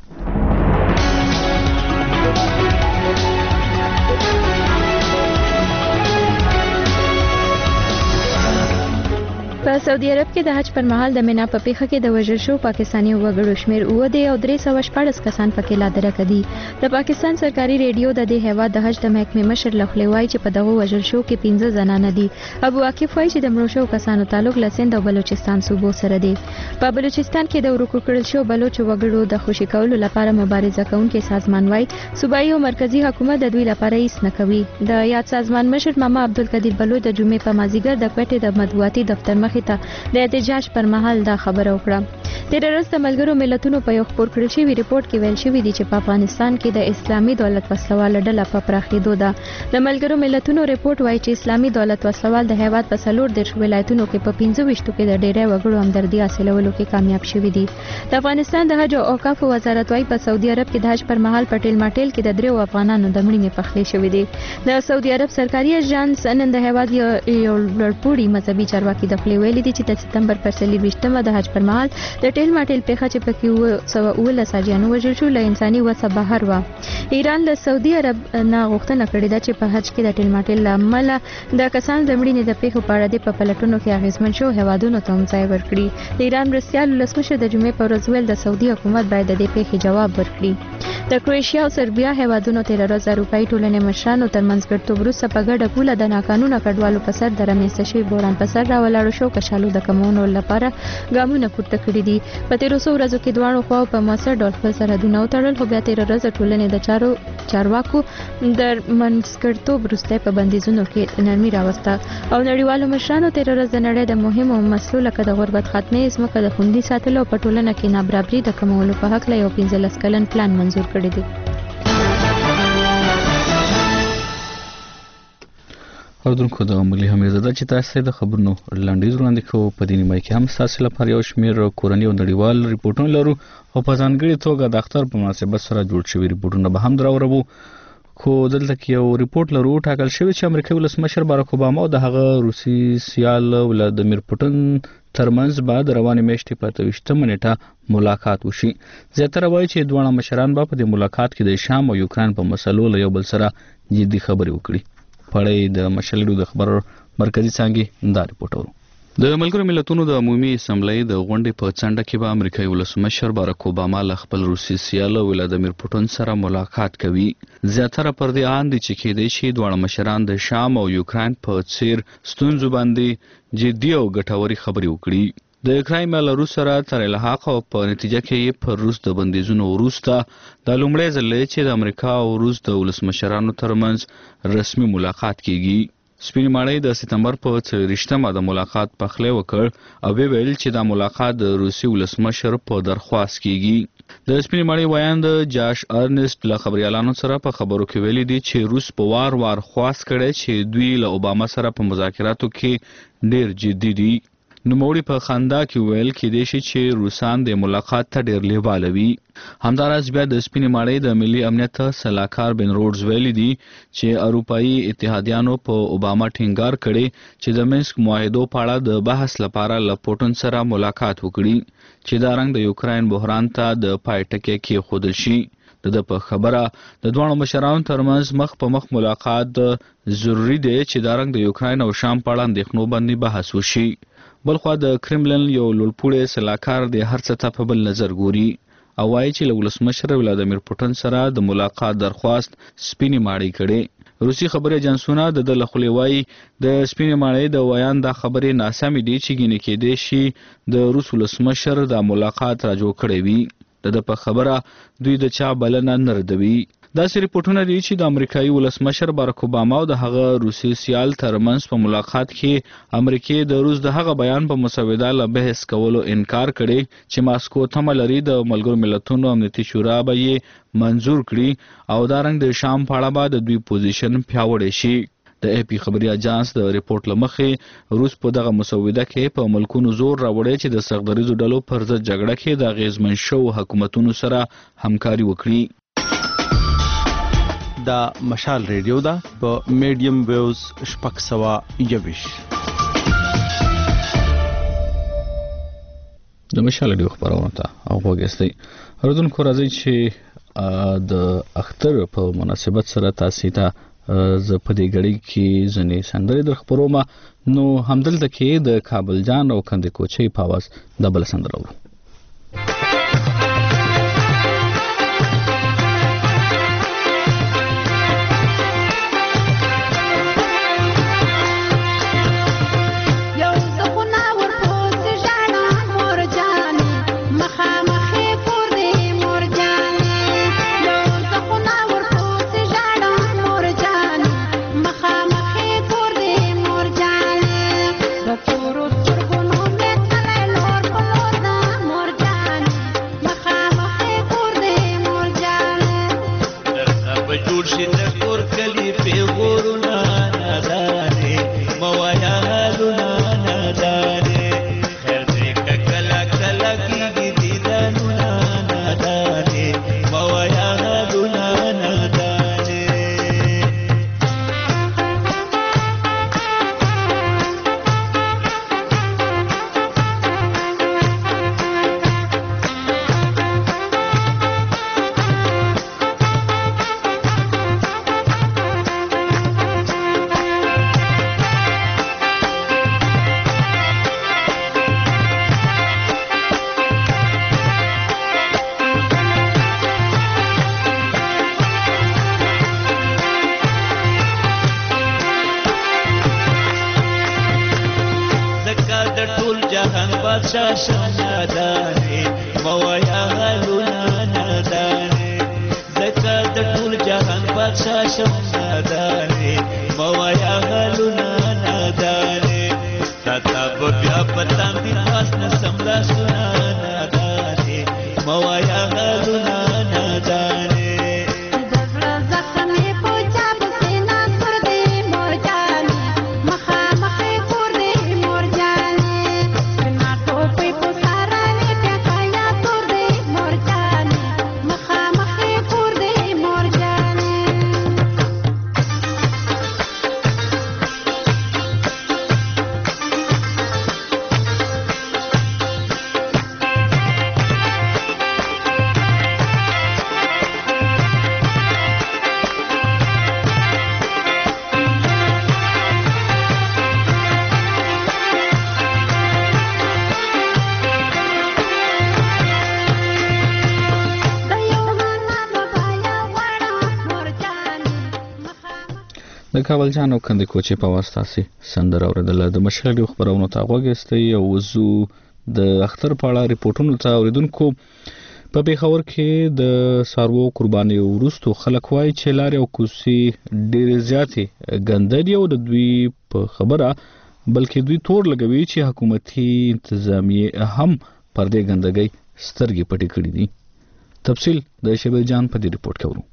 په سعودي عرب کې د حج پر مهال د مینا په پیښه کې د وژل شو پاکستاني وګړو شمیر 9 او 314 کسان پکې لا درک دي. د پاکستان سرکاري ریډیو د دې هیواد د حج د محکمې مشر لخوا وایي چې په دغه وژل شو کې 15 زنانه دي. ابو عاقف وایي چې د مړو شو کسانو تعلق له سند او بلوچستان صوبو سره دی. په بلوچستان کې د ورکو کړل شو بلوچ وګړو د خوشي کولو لپاره مبارزه کوونکي سازمان وایي صوبایي او مرکزی حکومت د دوی لپاره هیڅ نه کوي. د یاد سازمان مشر ماما عبدالقدیر بلوچ د جمعې په مازیګر د کوټې د مطبوعاتي دفتر مخې ته د احتجاج پر مهال دا خبره وکړه. تیر ورځ د ملګرو ملتونو په یو خبر کړل شوی ریپورت کې ویل شوی دی چې په افغانستان کې د اسلامي دولت وسلواله ډله په پراخېدو ده. د ملګرو ملتونو ریپورت وایي چې اسلامي دولت وسلوال د هیواد په 4 ولایتونو کې په 25 کې د ډېری وګړو همدردي حاصلولو کې کامیاب شوی دي. د افغانستان د حج او اوقاف وزارت وايي په سعودي عرب کې د حج پر مهال په ټیل ماټیل کې د 3 افغانانو د مړینې پخلي شوی دی. د سعودي عرب سرکاري اژانس نن د هیواد یو لړپوړي مذهبي چارواکي د خپل ویلي دي چې د سپتمبر پر 23 د حج پر مهال د ټیل ماټیل پیښه چې پکې 119 حاجیان وژل شو له انساني وسه بهر و. ایران له سعودي عرب نه غوښتنه کړې ده چې په حج کې د ټیل ماټیل لامل د کسان د مړینې د پیښو په اړه په پلټونو کې اغیزمن شو هوادونو ته ځای ورکړي. د ایران مرستیال ولسمشر د جمعې پر ورځ ویل د سعودي حکومت باید د دې پیښې جواب ورکړي. د کروشیا او سربیا هوادونو 13,000 روپۍ ټولنې مشرانو ترمنځ ګډتوب وروسته په ګډه پوله د ناقانونه کډوالو په سر د رامنځته شوي بحران په سر راولاړو شو کشالو د کمولو لپاره ګامونه پورته کړي دي. په 1300 ورځو کې دواړو خواو په موثر ډول خپل سرحدونه وتړل خو بیا 13 ورځې ټولنې د چارواکو د منځګړیتوب وروسته په بندیزونو کې نرمي راوسته او نړیوالو مشرانو 13 ورځې د نړۍ د مهمو مسلو لکه د غربت خاتمې ځمکه د خوندي ساتلو په ټولنه کې نابرابري د کمولو په هکله یو 15 کلن پلان منظور کړی دی. اوردونکو د ملي حمیدزاده چې تاسو د خبرونو لنډیز وړاندې کوو په دې نیمه کې هم تاسو لپاره یو شمېر کورنۍ او نړیوال ریپورتونه لرو او په ځانګړي توګه د اختر په مناسبت سره جوړ شوي ریپورتونه به هم دراوړو. خو دلته کې یو ریپورت لرو ټاکل شوی چې امریکایي ولسمشر باراک اوباما او د هغه روسي سیال ولادیمیر پوتین ترمنځ به د روانې میاشتې په 28 نیټه ملاقات وشي. زیاتره وایي چې دواړه مشران به په دې ملاقات کې د شام او یوکران په مسلو له یو بل سره جدي خبرې وکړي. پړې د مشلډو د خبر مرکزی څنګه دا ریپورت ورو. د ملګرو ملتونو د عمومي اسمبلی د غونډې په څنډه کې به امریکایي ولسمشر باراک اوباما له خپل روسي سیال ولادیمیر پوتین سره ملاقات کوي. زیاتره پر دې ان دي چې کېدای شي دواړه مشران د شام او یوکران په څیر ستونزو باندې جدي او ګټوري خبرې وکړي. د یوکراین له روس سره تر الحاق او په نتیجه کې پر روس د بندیزونو وروسته د لومړي ځل چې د امریکا او روس د ولسمشرانو ترمنځ رسمي ملاقات کیږي. سپین ماړی د سپتمبر په 23 د ملاقات پخلی وکړ او ویل چې دا ملاقات د روسي ولسمشر په درخواست کیږي. د سپین ماړی وایند جاش ارنست له خبريالانو سره په خبرو کې ویلي دي چې روس په وار خواست کړي چې دوی له اوباما سره په مذاکراتو کې ډیر جدي دي. نوموړي په خندا کې ویل کېدای شي چې روسان د ملاقات ته ډیر لیواله وي. همداراز بیا د سپین ماړی د ملي امنیت سلاکار بن روډز ویلي دي چې اروپایي اتحادیانو په اوباما ټینګار کړي چې د منسک معاهدو په اړه د بحث لپاره له پوتین سره ملاقات وکړي چې دا رنګ د یوکراین بحران ته د پای ټکی کېښودل شي. د په خبره د دوه مشرانو ترمنځ مخ په مخ ملاقات ضروری دی چې دا رنګ د یوکراین او شام په اړه اندېښنو باندې بحث وشي. بلخوا د کرملن یو لوړپوړی سلاکار د هر څه ته په بل نظر ګوري او وایي چې له ولسمشر ولادیمیر پوتین سره د ملاقات درخواست سپینې ماړی کړي. روسي خبري اجنسونه د لخوا وایي د سپینې ماړی د ویان د خبرې ناسمې دي چې ګینه کېدې شي د روس ولسمشر د ملاقات راجو کړی وي. د په خبره دوی د چا بلنه نه ردوي. داسې ریپورتونه دي چې د امریکایي ولسمشر باراک اوباما او د هغه روسي سیال ترمنځ په ملاقات کې امریکای د روس د هغه بیان په مسوده له بحث کولو انکار کړي چې ماسکو تمه لري د ملګرو ملتونو امنیتي شورا به یې منظور کړي او دا رنګ د شام په اړه به د دوی پوزیشن پیاوړی شي. د اپی خبري اجانس د ریپورت لمخې روس په دغه مسوده کې په ملکونو زور راوړی چې د سختدریزو ډلو پر ضد جګړه کې د غیزمن شو حکومتونو سره همکاري وکړي. دا مشال ریډیو دا په میډیم ویوز شپږ سوه یویش. د مشال ریډیو خبرونه ته غوږیږئ. اردوونکو راځي چې د اختر په مناسبت سره تاسو ته ز په دې غړي کې ځنې سندرې در خبروم. نو همدلته کې د کابل جان او کندې کوچي په आवाज د بل سندره ورو. د کابل جان او کندې کوچي په واسطه سي سندره اوریدل. د مشال ریډیو خبرونه ته غوږیږئ او وزو د اختر په اړه ریپورتونو ته اوریدونکو. په پیښور کې د سارو قرباني ورستو خلک وایي چې لارې او کوڅې ډېرې زیاتې ګندري او د دوی په خبره بلکې دوی تور لګوي چې حکومتي انتظامیه هم پر دې ګندګۍ سترګې پټې کړې دي. تفصیل د شبیل جان په دې ریپورت کې ورو.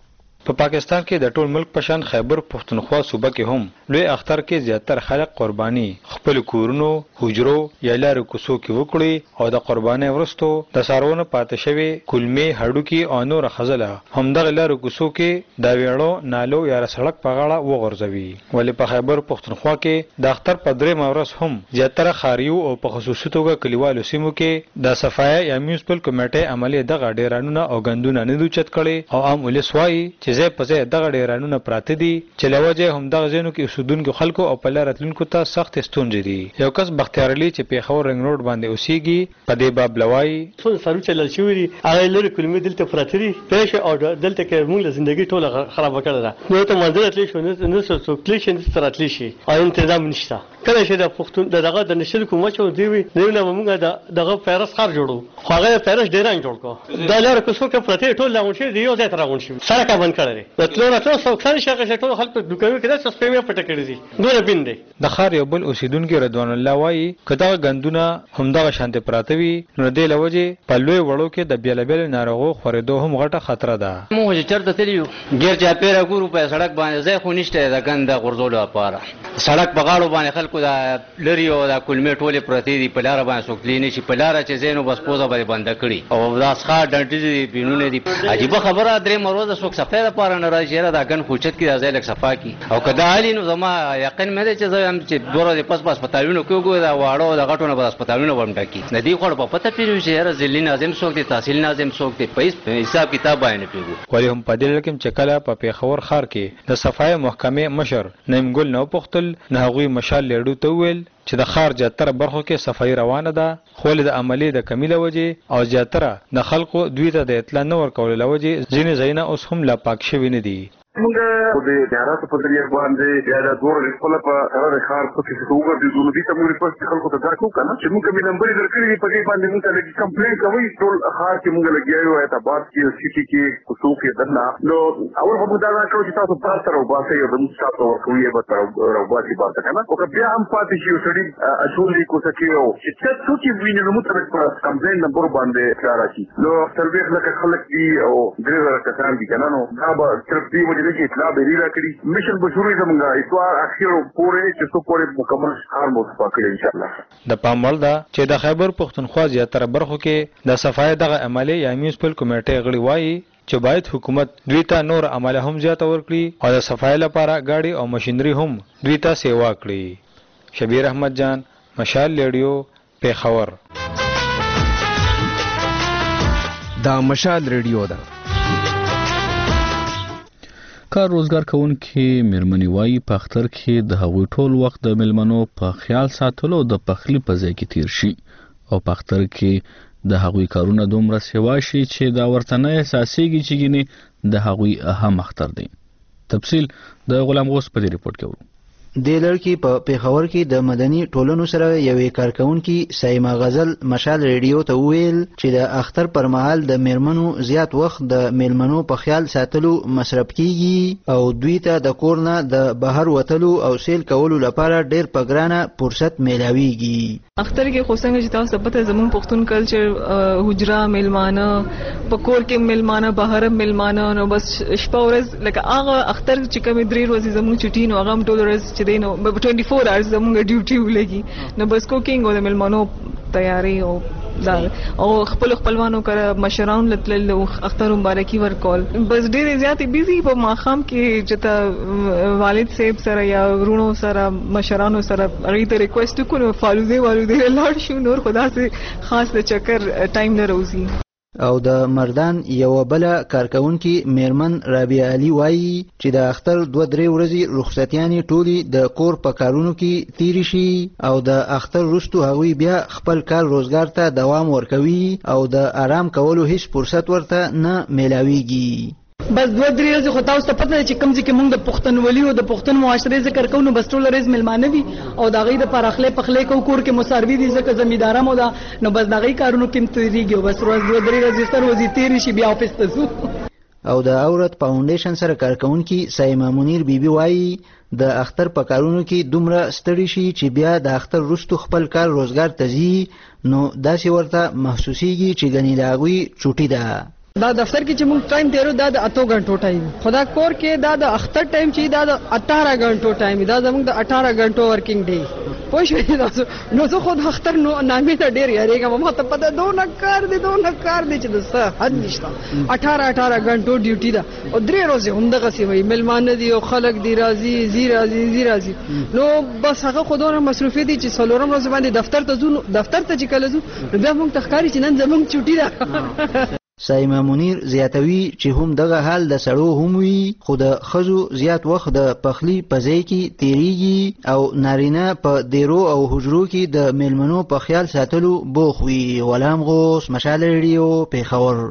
په پاکستان کې د ټول ملک پشان خیبر پښتونخوا صوبه کې هم لوی اختر کې زیاتر خلک قرباني خپل کورونو حجرو یا لارو کوڅو کې وکړي او د قرباني ورستو د سارونه پاتې شوی کلمې هډوکی او نور خزله همدغه لارو کوڅو کې دا ویړو نالو یا سړک په غاړه وغورځوي. ولې په خیبر پښتونخوا کې د اختر په درې مورس هم زیاتره خاریو او په خصوصي توګه کلیوالو سیمو کې د صفای یا میونسپل کمیټې عملی دغه ډیرانونه او غندونه نه دوچت کړي او عام ولس وایي چې زه په ځای دغه ډیرانونه پراته دي چې لوجه هم دغه ځینو کې اوسیدونکو خلکو او په لار راتلونکو ته سخت ستونزې دي. یو کس بختیار علي چې پیښور رنګ روډ باندې اوسېږي په دې باب لوي ټول سارو چلل شوی دي هغه لري کلمې دلته پراته دي پېښه او دلته کې موږ ژوندۍ ټوله خراب کړل ده. نو ته منځ راتلی شو نو څه کلیشن ستراتلی شي او تنظیم نشته کله چې د پښتون دغه د نشل کوم چې دی نه موږ دغه فیرس خار جوړو خو هغه فیرس ډیران جوړ کو دا لار کوڅو کې پراته ټول لاون شي دی یو ځای ته راغون شي سړک باندې کړل د تلو څو څو شغه ټول خلک دکانو کې د سپېمه پټ کړی دي دوه بین دي. د خار یو بل اوسیدونکو رضوان الله وایي کدا غندونه همدغه شانته پراته وي نو د لوجه په لوی وړو کې د بیلابل ناروغو خورېدو هم غټه خطر ده. موږ چې چرته تلیو ګیر چا پیرا ګورو په سړک باندې ځای خو نشته د غنده غرزولو لپاره سړک په غاړو باندې خلک خلکو دا لري او دا کلمې ټولې پرتې دي په لاره باندې څوک تللی نه شي په لاره چې ځای نو بس پوزه به یې بنده کړي او دا څښاک ډنډې دي بینونه دي عجیبه خبره درېیمه ورځه څوک صفای دپاره نه راشي یاره دا ګن خوچت کړي دا ځای لږ صفا کړي او که دا حال نو زما یقین مې دی چې زه هم چې دوه ورځې پس به هسپتالونو کې وګورو دا واړه او د غټو نه به هسپتالونه به هم ډکي د دې خو په پته پېژنو چې یاره ضلعي ناظم څوک دی تحصیل ناظم څوک دی په حساب کتاب باندې پېژنو ولی هم په دې لړ کې چې کله په پېښور ښار کې د صفای محکمې مشر نعیم ګل نه وپوښتل نه هغوی مشال لیډو ته وویل چې د ښار زیاتره برخو کې صفایي روانه ده خو د عملي د کمی له وجې او زیاتره د خلکو دوی ته د اطلاع نه ورکولو له وجې ځینې ځایونه اوس هم لا پاک شوي نه دي موږ د دیاراتو په ذریعه باندې بیا د دوه خپل په سره د ښار په کې څه وګورئ د دې ته موږ ریکوست خلکو ته دا کوو کنه چې موږ به نمبر درکړي دي په دې باندې موږ ته کمپلین کوي ټول ښار کې موږ لګیایو اعتبار کې سيټي کې کوڅو کې دنا نو اول په دا راکړو چې تاسو پاس سره وباسئ او موږ تاسو ورکوي به تر راوباسي باسه کنه او بیا هم پاتې شي سړي اټولې کوڅه کې او چې څه چې ویني نو موږ ته کمپلین نمبر باندې راشي نو سرویس لکه خلک دي او ډریور کسان دي کنه نو دا به صرف دې چې اطلاع به لري مشن به شروع زمونږه اتوار اخیر پورې چې څو پورې مکمل کار مو وکړي ان شاء الله د پاموړ دا چې د خیبر پښتونخوا زیاتره برخو کې د صفای دغه عملي یا میونسپل کمیټې غړي وایي چې باید حکومت دوی ته نور عمله هم زیاته ورکړي او د صفای لپاره گاډي او ماشينري هم دوی ته سیوا کړي شبیر احمد جان مشال لیډیو پیښور دا مشال ریډیو ده کار روزګار کوونکي میرمنې وایي په اختر کې د هغوی ټول وخت د میلمنو په خیال ساتلو د پخلي په ځای کې تیر شي او په اختر کې د هغوی کارونه دومره سیوا شي چې دا ورته نه احساسېږي چې ګینې د هغوی اهم اختر دی. تفصیل د غلام غوث په دې ریپورت کې ورو. د لړکی په پیښور کې د مدني ټولنو سره یوې کارکونکي سایما غزل مشال ریډیو ته ویل چې د اختر پر مهال د میرمنو زیات وخت د میلمنو په خیال ساتلو مصرف کیږي او دوی ته د کور نه د بهر وتلو او سیل کولو لپاره ډیر په ګرانه فرصت میلاویږي. اختر کې خو څنګه چې تاسو پته زمون پښتون کلچر حجره میلمانه په کور کې میلمانه بهر میلمانه نو بس شپه ورځ لکه هغه اختر چې کوم درې ورځې زمون چټي نو هغه ټول ورځ دینو 24 hours زموږ ډیوټي ولګي نو بس کوکینګ او د ملمنو تیاری او دا او خپلوانو کړه مشران لتل اختر مبارکي ورکول بس ډېر زیات بیزی په ماخام کې چې والد صاحب سره یا ورونو سره مشرانو سره غي ته ریکوست کوو فالوده لاړ شو نور خدا سي خاص د چکر ټایم نه روزي. او د مردان یو بل کارکونکي میرمن رابعه علي وایي چې د اختر 2-3 ورځې رخصتیانې ټولي د کور په کارونو کې تیر شي او د اختر وروسته هغوی بیا خپل کار روزګار ته دوام ورکوي او د آرام کولو هیڅ فرصت ورته نه میلاویږي. بس 2-3 ورځې خو تاسو ته پته چې کوم ځکه موږ د پښتونولي او د پښتون معاشري ذکر کوو نو بس ټول ورځ ملمانه وي او دا غي د پرخلې پخلې کو کور کې مساروي دي ځکه زمیدارم او دا نو بس دا غي کارونو کې تیریږي بس ورځ 2-3 ورځې سره ورځې تیر شي بیا اپس ته ځو. او د اورت فاونډیشن سره کارکونکي سایما منیر بیبي وایي د اختر په کارونو کې دومره ستړي شي چې بیا د اختر وروسته خپل کار روزګار ته ځي نو داسې ورته محسوسيږي چې غني لاغوي چوټي ده. دا دفتر کې چې موږ ټایم تیرو دا د 8 غنټو ټایم خدا کور کې دا د اختر ټایم چې دا د 18 غنټو ټایم دا زموږ د 18 غنټو ورکینګ ډے پوه شئ تاسو نو زه خود اختر نو نامې ته ډیر یریږم ما ته پته دونه کار دي چې د څه حد نشته 18 غنټو ډیوټي ده او 3 ورځې هم دغه سی وي ملمانه دي او خلک دي راځي نو بس هغه خودونه مصروفي دي چې څلورم ورځ باندې دفتر ته چې کله ځو بیا موږ تخکاری چې نن زموږ چټي ده. سایما منیر زیاتوي چې هم دغه حال د سړو هم وي خو د خزو زیات وخت د پخلی په ځای کې تیریږي او نارینه په دیرو او حجرو کې د میلمنو په خیال ساتلو بوخ وي. غلام غوث مشال ریډیو پیښور.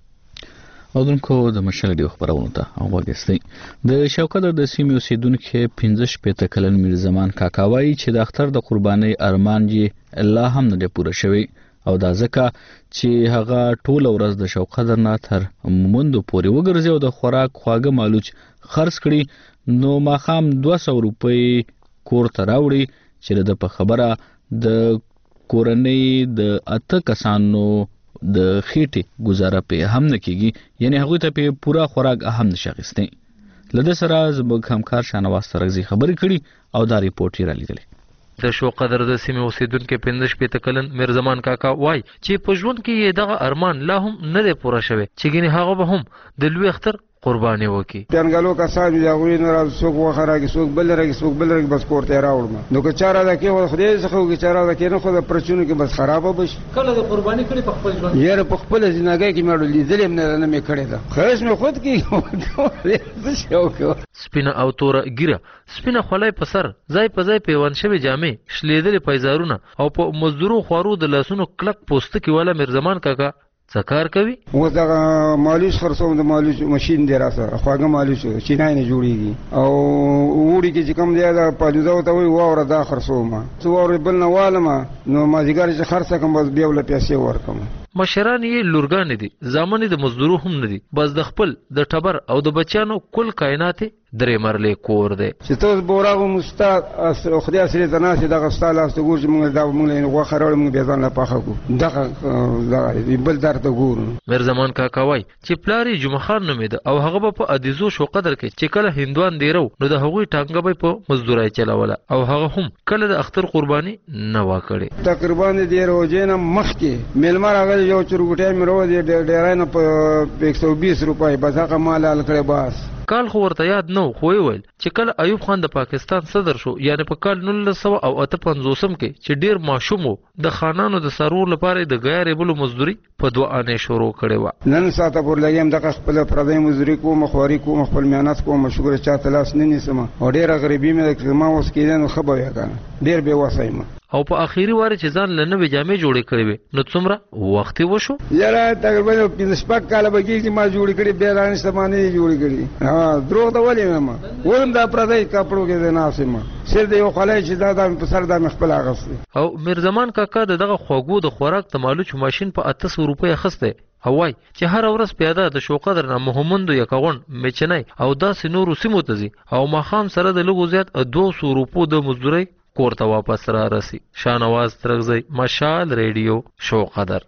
اودونکو د مشال ریډیو خبرونه ته وګورئ. د شوکت د سیمې اوسیدونکو 15 کلن میر زمان کاکاوي چې د اختر د قرباني ارمان یې الله هم نه پوره شوی او دا ځکه چې هغه ټول ورځ د شوق قدر نه تر مومندو پورې وګرځي او د خوراک خواږه مالوچ خرڅ کړي نو ماخام 200 روپۍ کور ته راوړي چې د په خبره د کورنۍ د 8 کسانو د خېټې گزاره په هم نه کیږي یعنی هغه ته په پورا خوراک هم نشغستې. لده سره زموږ همکار شانواز ترغزي خبرې کړي او دا ریپورت یې را لیدلی. د شو قدر د سیمې اوسیدونکو 15 کلن میرزمان کاکا وای چې په ژوند کې یې دغه ارمان لا هم نه دی پوره شوی چې ګینه هغه به هم د لوی اختر قرباني وکي. پنګالو کسان یا غوی نه راز څوک وخره کې څوک بل راګي څوک بل راګي بس کوړته راوړم نو که چاره ده کې خدای څخه کې چاره ده کې نه خو د پرچونو کې بس خراب بش. کله د قرباني کړي په خپل ژوند یاره په خپل ژوندګي کې مړ لیدل نه مې کړی دا خلاص مې خود کې شو سپینه او توره ګیره سپینه خولای په سر ځای په ځای پیوند شوی جامې شلیدلې پایزارونه او په مزدورو خوارو د لاسونو کلک پوستکی والا میرزمان کاکا څه کار کوي؟ اوس دغه مالوش خرڅوم د مالوش ماشین دی راسه خواږه مالوش چینای نه جوړیږي او وړي کې چې کوم دی دا پالوزه ته وي واوره دا خرڅوم څو ور بل نه والم نو مازیګر چې خرڅه کوم بس بیا ول پیسې ورکم. مشران یې لورګان دي زامن د مزدورو هم نه دي بس د خپل د ټبر او د بچانو کل کائنات درې مرلې کور دی چې تاسو بوراغو مستاد خدای سره تناسي دغه ستاله استګور چې موږ دا موږ نه غوخرول موږ به ځان لا پاخه کو دغه بل درته ګور. میرزمان کاکا وای چې پلاری جمعه خان نومید او هغه په ادیزو شو قدر کې چې کله هندوان دیرو نو د هغوی ټانګه به په مزدورای چلاوله او هغه هم کله د اختر قرباني نه وکړي. تقریبا دیرو جن مخ کې ملمر هغه یو چرګټه مې ورو دی ډیرانه په 120 روپۍ بس هغه مال الکړه بس. کال خو ورته یاد نو خو ویل چې کله ایوب خان د پاکستان صدر شو یعنی په کال 1958 کې چې ډیر ماشوم د خانانو د سرور لپاره د غیر بلو مزدوري په دوه انې شروع کړي و. نن ساته پر لګیم د خپل پردای مزدوري کوم خوري کوم خپل میانات کوم شکر چا تلاس نه نیسم او ډیر غریبي مې د ما اوس کېدن خو به وکړ ډیر به وسایم او په اخیری واره چې ځان لنوي جامې جوړې کړې وي نو څومره وخت وشو؟ یاره تقریبا 15 کاله بګی چې ما جوړې کړې به رانه سمانه جوړې کړې دروغ دا ولې ما ولم دا پردای کپړو کې نه اسم سر دی یو خلای چې دا په سر د مخبل اغسته او میرزمان کاکا دغه خوګو د خوراک تمالوچ ماشين په 800 روپۍ اخسته هوای چې هر ورځ پیاده د شو قدر نه محمد یکون میچنای او داسې نورو سیمو ته ځي او مخام سره د لګو زیات 200 روپو د مزدوري کورته واپس را رسی. شانواز ترغزی مشال ریډیو شو قدر.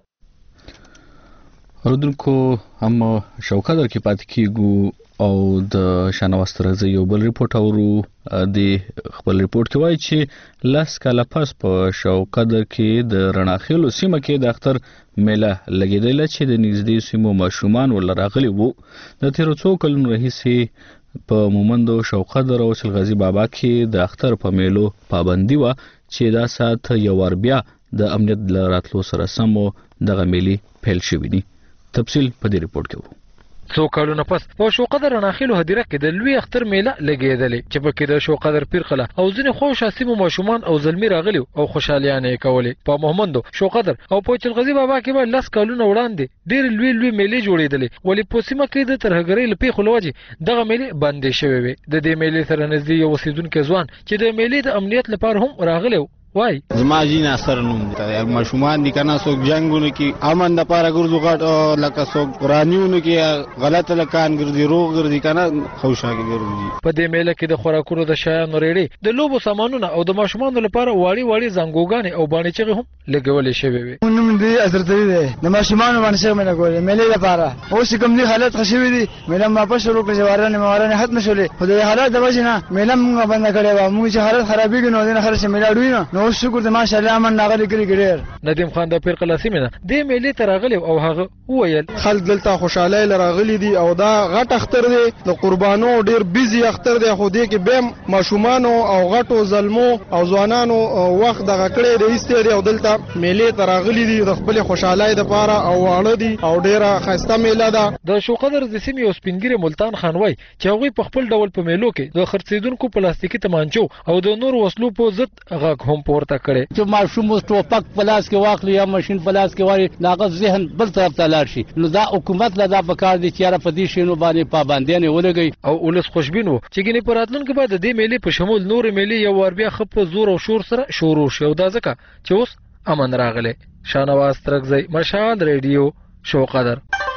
اوردونکو هم شو قدر کې پاتې کیږو او د شانواز ترغزی یو بل ریپورت اورو د خپل ریپورت کې وایي چې لاس کاله پس په شو قدر کې د رڼاخیلو سیمه کې د اختر میله لګیدل چې د نږدې سیمو ماشومان ول راغلي وو. د تیر څو کلونو راهیسې په مومندو شوقدر او سلغازی بابا کې د اختر په میلو پابندي و چې دا سات یو ور بیا د امنیت لراتلو سره سمو دغه میلي پیل شوی دي. تفصیل په دې ریپورت کې وو. څو کلونه پس په شو قدر ناخیلو هدیره کې د لوی اختر میله لګیدلې چې په کې د شو قدر پیرقله او ځینې خوش اسیمو ماشومان او زلمی راغلی او خوشالیانه کولې. په محمدو شو قدر او په چلغزی بابا کې به لاس کلونه وړاندې ډیر لوی میله جوړېدلې ولی په سیمه کې د ترهګری لپی خلوجي دغه میله بندې شوې وي. د دې میله سره نږدې یو وسیدونکو ځوان چې د میله د امنیت لپاره هم راغلی وای زما جین اثر نوم ته ماشومان دي کنه څوک جنگونه کې امن د پاره ګرځو غټ لکه څوک قرانیونو کې غلط لکان ګرځي روغ ګرځي کنه خوشاګي ګرځي. په دې میله کې د خوراکونو د شیانو ریړې د لوبو سامانونه او د ماشومان لپاره واړي زنګوګان او باندې چغه هم لګولې شوی وي. نوم دې اثرتوي دي د ماشومان باندې څه مې کولې میله لپاره اوس کوم دي حالت خشوي دي میله ما په شروع کې جوارانه ختم شولې خو د حالت د وجه نه میله موږ بند کړې و موږ چې حالت خرابېږي نو دې خرڅ میله ډوي نو شکر دې ماشاءالله من ناغلی کړی ګډیر. ندیم خان د پیر قلاسیمه د میلې ترغلی او هغه ویل خلک دلته خوشاله لراغلی دي او دا غټ اختر دی د قربانو ډیر بیزی اختر دی خو دې کې به ماشومان او غټو زلمو او ځوانانو وخت د غکړې د ایستری او دلته میلې ترغلی دي د خپل خوشاله لپاره او واړه دي او ډیره خسته میله ده. د شو قدر د سیمې او سپینګری ملتان خان وای چې هغه په خپل ډول په میلو کې د خرڅیدونکو پلاستیکي تمانچو او د نور وسلو په ضد غږ هم پورته کړي چې ماشوم ټوپک پلاس کې واخلي یا ماشين پلاس کې واري ناغه ذهن بل طرف ته لاړ شي نو دا حکومت له دا پکار دي چې را پدې شینو باندې پابندي نه ولګي او ولس خوشبینو چې ګنې پراتلونکو بعد د میلې په شمول نور میلې یو ور بیا خپ زور او شور سره شروع شو دا ځکه چې اوس امن راغله. شانواز ترغزی مشال ریډیو شو قدر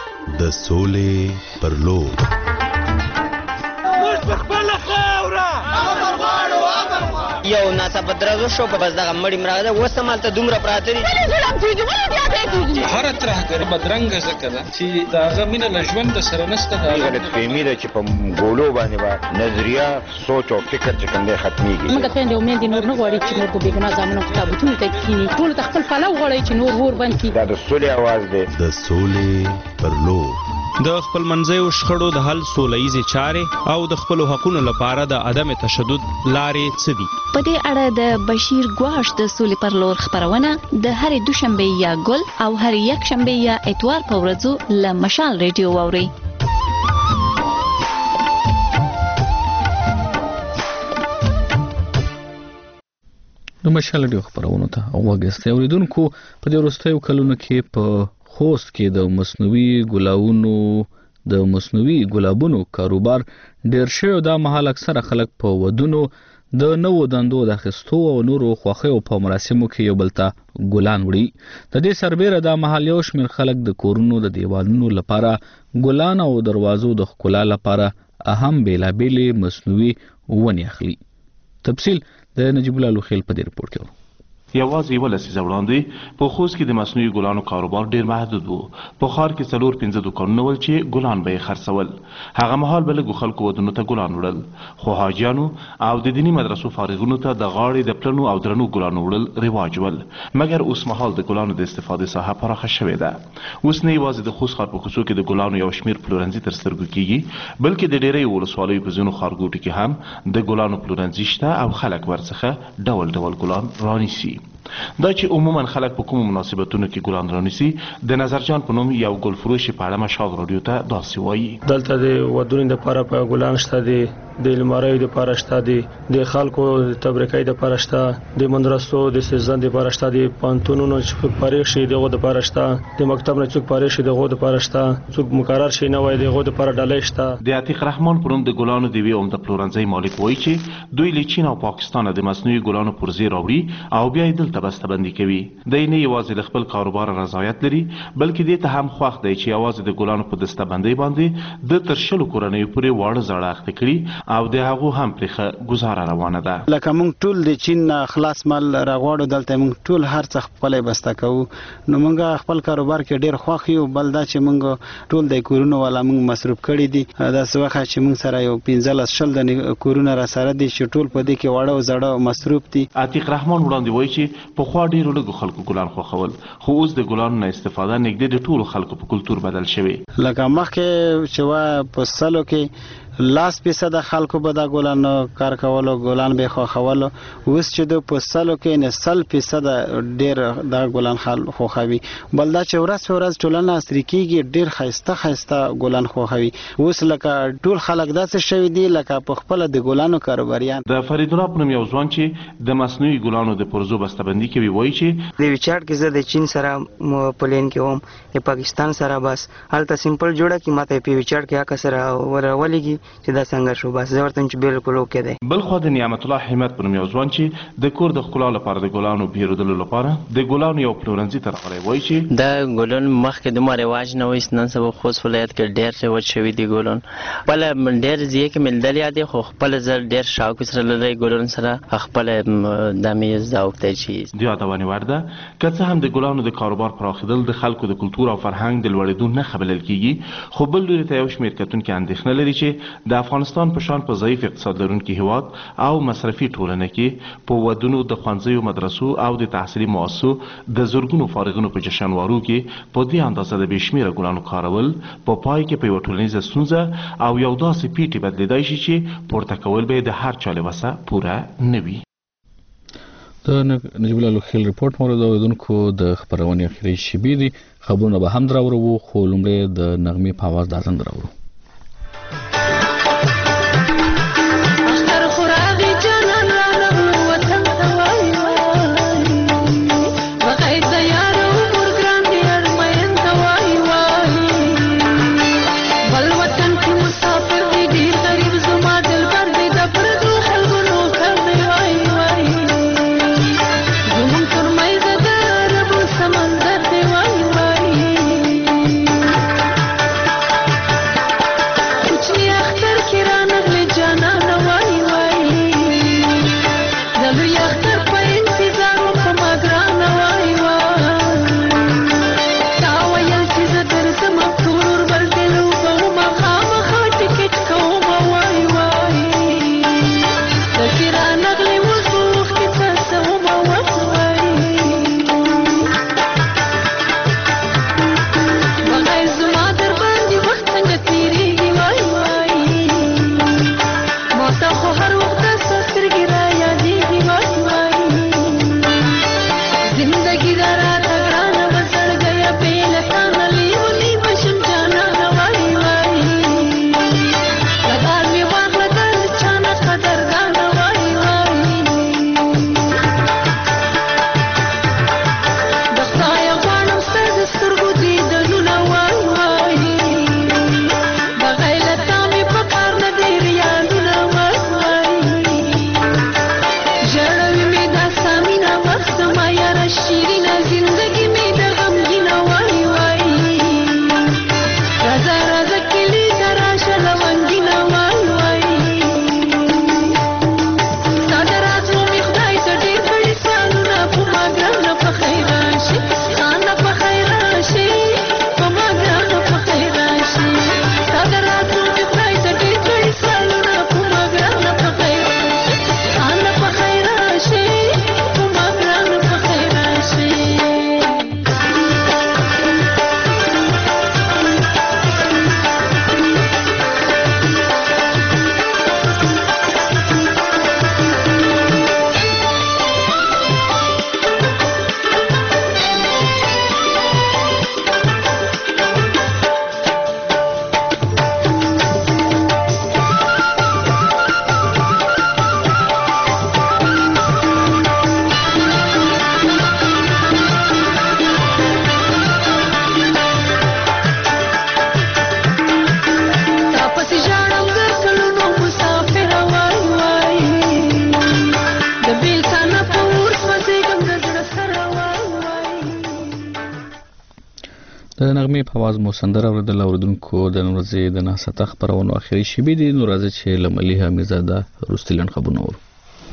د سولې پر لور خپل خوره یو ناڅاپه درز شو په بس دغه مړی مراده اوس هم هلته دومره پراته دي هره ترهګري بدرنګه ځکه ده چې د هغه مینه له ژونده سره نشته غلطفهمي ده چې په ګولو باندې به نظریه سوچ او فکر چې کوم دی ختمېږي موږ خویندې او میندې نور نه غواړي چې نور په بېګناه زامنو کتابتونو ته کښېني ټولو ته خپل پلو غواړي چې نور اور بند کړي دا د سولې اواز دی د سولې پر لور د خپل منځیو شخړو د حل سوله ییزې چارې او د خپلو حقونو لپاره د عدم تشدد لارې څه دي؟ په دې اړه د بشیر ګواش د سولې پر لور خپرونه د هرې دوشنبې یا ګل او هرې یکشنبې یا اتوار په ورځو له مشال ریډیو واورئ. د مشال ریډیو خپرونو ته وګورئ اوریدونکو په دې وروستیو کلونو کې په خوست کې د مصنوعي ګلابونو کاروبار ډیر شوی. دا مهال اکثره خلک په ودونو د نوو دندو د اخیستو او نورو خوښیو په مراسمو کې یو بل ته ګلان وړي. د دې سربیره دا مهال یو شمېر خلک د کورونو د دیوالونو لپاره ګلان او دروازو د ښکلا لپاره اهم بیلابېلې مصنوعي ونې اخلي. تفصیل د نجیب الله لوخیل په دې رپورټ کې. یوازې یوه لسیزه وړاندې په خوست کې د مصنوعي ګلانو کاروبار ډیر محدود و. په ښار کې 4-5 دوکانونه ول چې ګلان به یې خرڅول. هغه مهال به لږو خلکو ودونو ته ګلان وړل، خو حاجیانو او د دیني مدرسو فارغونو ته د غاړې د پلنو او درنو ګلانو وړل رواج ول. مګر اوس مهال د ګلانو د استفادې ساحه پراخه شوې ده. اوس نه یوازې د خوست ښار په کوڅو کې د ګلانو یو شمېر پلورنځي تر سترګو کېږي، بلکې د ډېری ولسوالیو په ځینو ښارګوټو کې هم د ګلانو پلورنځي شته او خلک ورڅخه ډول ډول ګلان رانیسي. دا چې عموما خلک په کومو مناسبتونو کې ګلان رانیسي، د نظرجان په نوم یو ګل فروش په اړه مشال رادیو ته داسې وایي. دلته د ودونو لپاره په ګلان شته دي، د لمریو لپاره شته دي، د خلکو د تبریکۍ لپاره شته، د مدرسو د سیزن لپاره شته، د پانتونونو چې فارغ شي دغه لپاره شته، د مکتب نه څوک فارغ شي دغه لپاره شته، څوک مقرر شي نه وای دغه لپاره ډالۍ شته. د عتیق رحمان په نوم د ګلانو د وی عمده پلورنځي مالک وایي چې دوی له چین او پاکستان د مصنوعي ګلانو پرزې راوړي او بیا یې دلته بسته‌بندي کوي. دی نه یوازې د خپل کاروبار رضایت لري، بلکې دې ته هم خوښ دی چې یوازې د ګلانو په دسته‌بندۍ باندې د تر 20 کورنیو پورې واړه زاړه اخته کړي او د هغو هم پرېښه ګزاره روانه ده. لکه موږ ټول د چین خلاص مال راغواړو، دلته موږ ټول هر څه خپلې بسته کوو. نو موږ خپل کاروبار کې ډېر خوښ یو. بل دا چې موږ ټول د کورونو والا موږ مصروف کړي دي. داسې وخت چې موږ سره یو 15-20 د کورونه را سره دي چې ټول په دې کې واړه او زاړه مصروف دي. عتیق رحمان وړاندې وایي چې پخوا ډېرو لږو خلکو ګلان خوښول، خو اوس د ګلانو نه استفاده نږدې د ټولو خلکو په کلتور بدل شوی. لکه مخکې چې په سلو کې 10% خلکو به دا ګلان کار کولو، ګلان به خوښولو. اوس چې د په سلو کې نه 100% ډېر دا ګلان خوښوي. بل دا چې ورځ په ورځ ټولنه عصري کېږي، ډېر ښایسته ګلان خوښوي. اوس لکه ټول خلک داسې شوي دي لکه په خپله د ګلانو کاروباریان. د فرید الله په نوم یو ځوان چې د مصنوعي ګلانو د پرزو بسته‌بندي کوي وایي چې د ویچارډ کې زه د چین سره پلین کې وم، د پاکستان سره بس هلته سمپل جوړه کې ماته په ویچارډ کې هغه سره ورولېږي چې دا څنګه شو. بس زه ورته چې بالکل اوکې دی. بل خو د نعمت الله حمید په نوم یو ځوان چې د کور د ښکلا لپاره د ګلانو پیرودلو لپاره د ګلانو یو پلورنځي ته راغلی وایي چې دا ګلان مخکې دومره رواج نه وایي، نن سبا خوست ولایت کې ډېر رواج شوي دي ګلان. خپل ډېر ځای کې ملدل یادې خو خپل زر ډېر شوق سره لري ګلان سره خپل د میز ذوق ته چی د یادونه ورده که څه هم د ګلانو د کاروبار پراخېدل د خلکو د کلتور او فرهنګ د لوړېدو نه خبرل کیږي، خو بل لوري ته یو شمېر کتونکي اندېښنه لري چې د افغانستان په شان په ضعیف اقتصاد لرونکي هیواد او مصرفي ټولنه کې په ودونو د ښوونځیو، مدرسو او د تحصیلي مؤسسو د زرګونو فارغینو په جشنوارو کې په دې اندازه د بې شمېره ګلانو کارول په پای کې په یوه ټولنیزه ستونزه او یو داسې پیټې بدلېدای شي چې پورته کول به د هر چا له وسه پوره نه وي. د نجیب الله لوخیل رپورټ مورد اوریدونکو د خبرونې اخیری شیبې دي. خبرونه به هم دراوړو، خو لومړی د نغمې په اواز دا ځان دراوړو. د نغمې په आवाज مو سندره اوریدل. اوریدونکو د نن ورځې د ناسته خبرونو اخري شیبې دي. نو راځي چې له ملي حمیدزاده وروستي لنډ خبرونه اورو.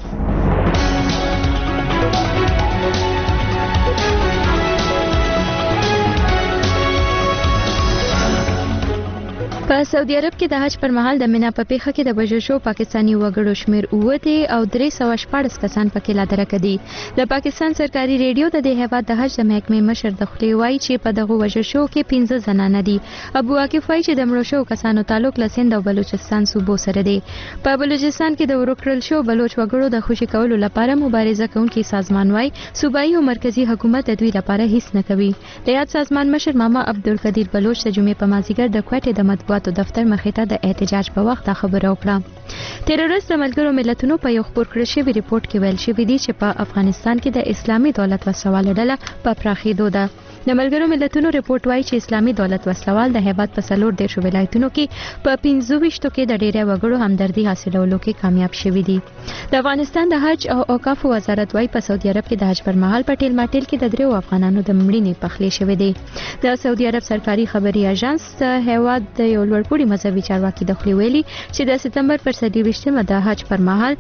په سعودي عرب کې د حج پر مهال د مینا په پیښه کې د وژل شو پاکستاني وګړو شمیر 9 او 314 کسان پکې لا درک دي. د پاکستان سرکاري ریډیو د دې هیواد د حج د محکمې مشر د خلی وایي چې په دغه وژل شو کې 15 زنانه دي. ابو واقف وایي چې د مړو شو کسانو تعلق له سند او بلوچستان صوبو سره دی. په بلوچستان کې د ورکړل شو بلوچ وګړو د خوشي کولو لپاره مبارزه کوونکي سازمان وایي صوبایي او مرکزی حکومت د دوی لپاره هیڅ نه کوي. د یاد سازمان مشر ماما عبدالقدیر بلوچ د جمعې په مازیګر د کوټې د مطبوعاتو دفتر مخې ته د احتجاج په وخت دا خبره وکړه. تیرورست د ملګرو ملتونو په یو خبر کړی شوی ریپورت کې ویل شوی دی چې په افغانستان کې د اسلامي دولت وسوال ډله په پراخېدو ده. د ملګرو ملتونو ریپورت وایي چې اسلامي دولت وسوال د هیواد په 14 ولایتونو کې په 25 کې د ډېری وګړو همدردي حاصلولو کې کامیاب شوی دی. د افغانستان د حج او اوقاف وزارت وایي په سعودي عرب کې د حج پر مهال په ټیل ماټیل کې د 3 افغانانو د مړینې پخلی شوی دی. د سعودي عرب سرکاري خبري اژانس د هیواد د یو لوړپوړي مذهبي چارواکي د خلی ویلي چې د سپتمبر پر 23 د حج پر مهال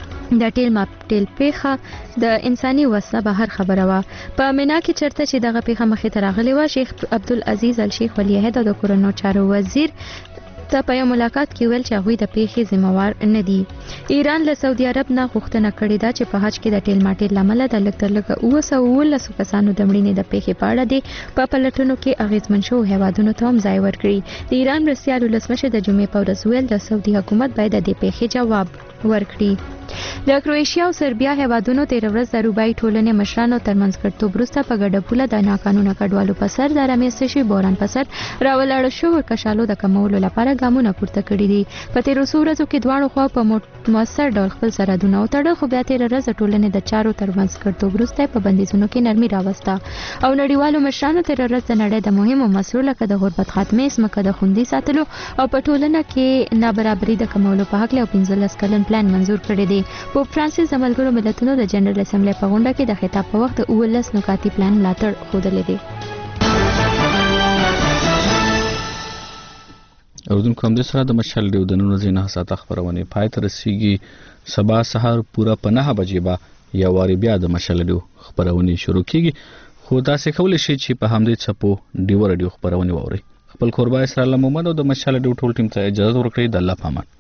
د ټیل ماټیل پیښه د انساني وسه بهر خبره وا. په مینا کې چرته چې دغه پیښه مخې ته راغلی و، شیخ عبدالعزیز الشیخ ولی عهد د کورونو چارو وزیر ته په یو ملاقات کې ویل چې هغوی د پیښې ذمہوار نه دي. ایران له سعودي عرب نه غوښتنه کړې ده چې په حج کې د ټیل ماټیل لامل د لږ تر لږه 219 کسانو د مړینې د پیښې په اړه د په پلټنو کې اغیزمن شو هیوادونو ته هم ځای ورکړي. د ایران مرستیال ولسمشر د جمعې په ورځ ویل د سعودي حکومت باید د دې پیښې جواب ورکړي. د کروشیا او سربیا هیوادونو تیر ورځ د روبای ټولنې مشرانو ترمنځ ګډتوب وروسته په ګډه پوله د ناقانونه کډوالو په سر د رامنځته شوي بحران په سر راولاړ شوو کشالو د کمولو لپاره ګامونه پورته کړي دي. په تیرو څو ورځو کې دواړو خوا په مؤثر ډول خپل سرحدونه وتړل، خو بیا تیر ورځ د ټولنې د چارو ترمنځ ګډتوب وروسته په بندیزونو کې نرمي راوسته او نړیوالو مشرانو تیر ورځ د نړۍ د مهمو مسلو لکه د غربت خاتمې، ځمکه د خوندي ساتلو او په ټولنه کې نابرابري د کمولو په حق له 15 کلن پلان منزور کړی دی. پوپ فرانسیس د ملګرو ملتونو د جنرال اسمبلی په غونډه کې د خطاب په وخت د 19 نکاتي پلان ملاتړ ښودلی دی. اوردونکو همدې سره د مشعل ډیو د نن ورځې 9 ساعته خبرونه پای ته رسیږي. سبا سهار پوره په 9 بجې به یو واری بیا د مشعل ډیو خبرونه شروع کیږي. خو تاسو کولی شئ چې په همدې چپو ډیو رادیو خبرونه واورئ. خپل کوربای اسرائیل محمد او د مشعل ډیو ټول ټیم ته اجازه ورکړئ. د الله پامان.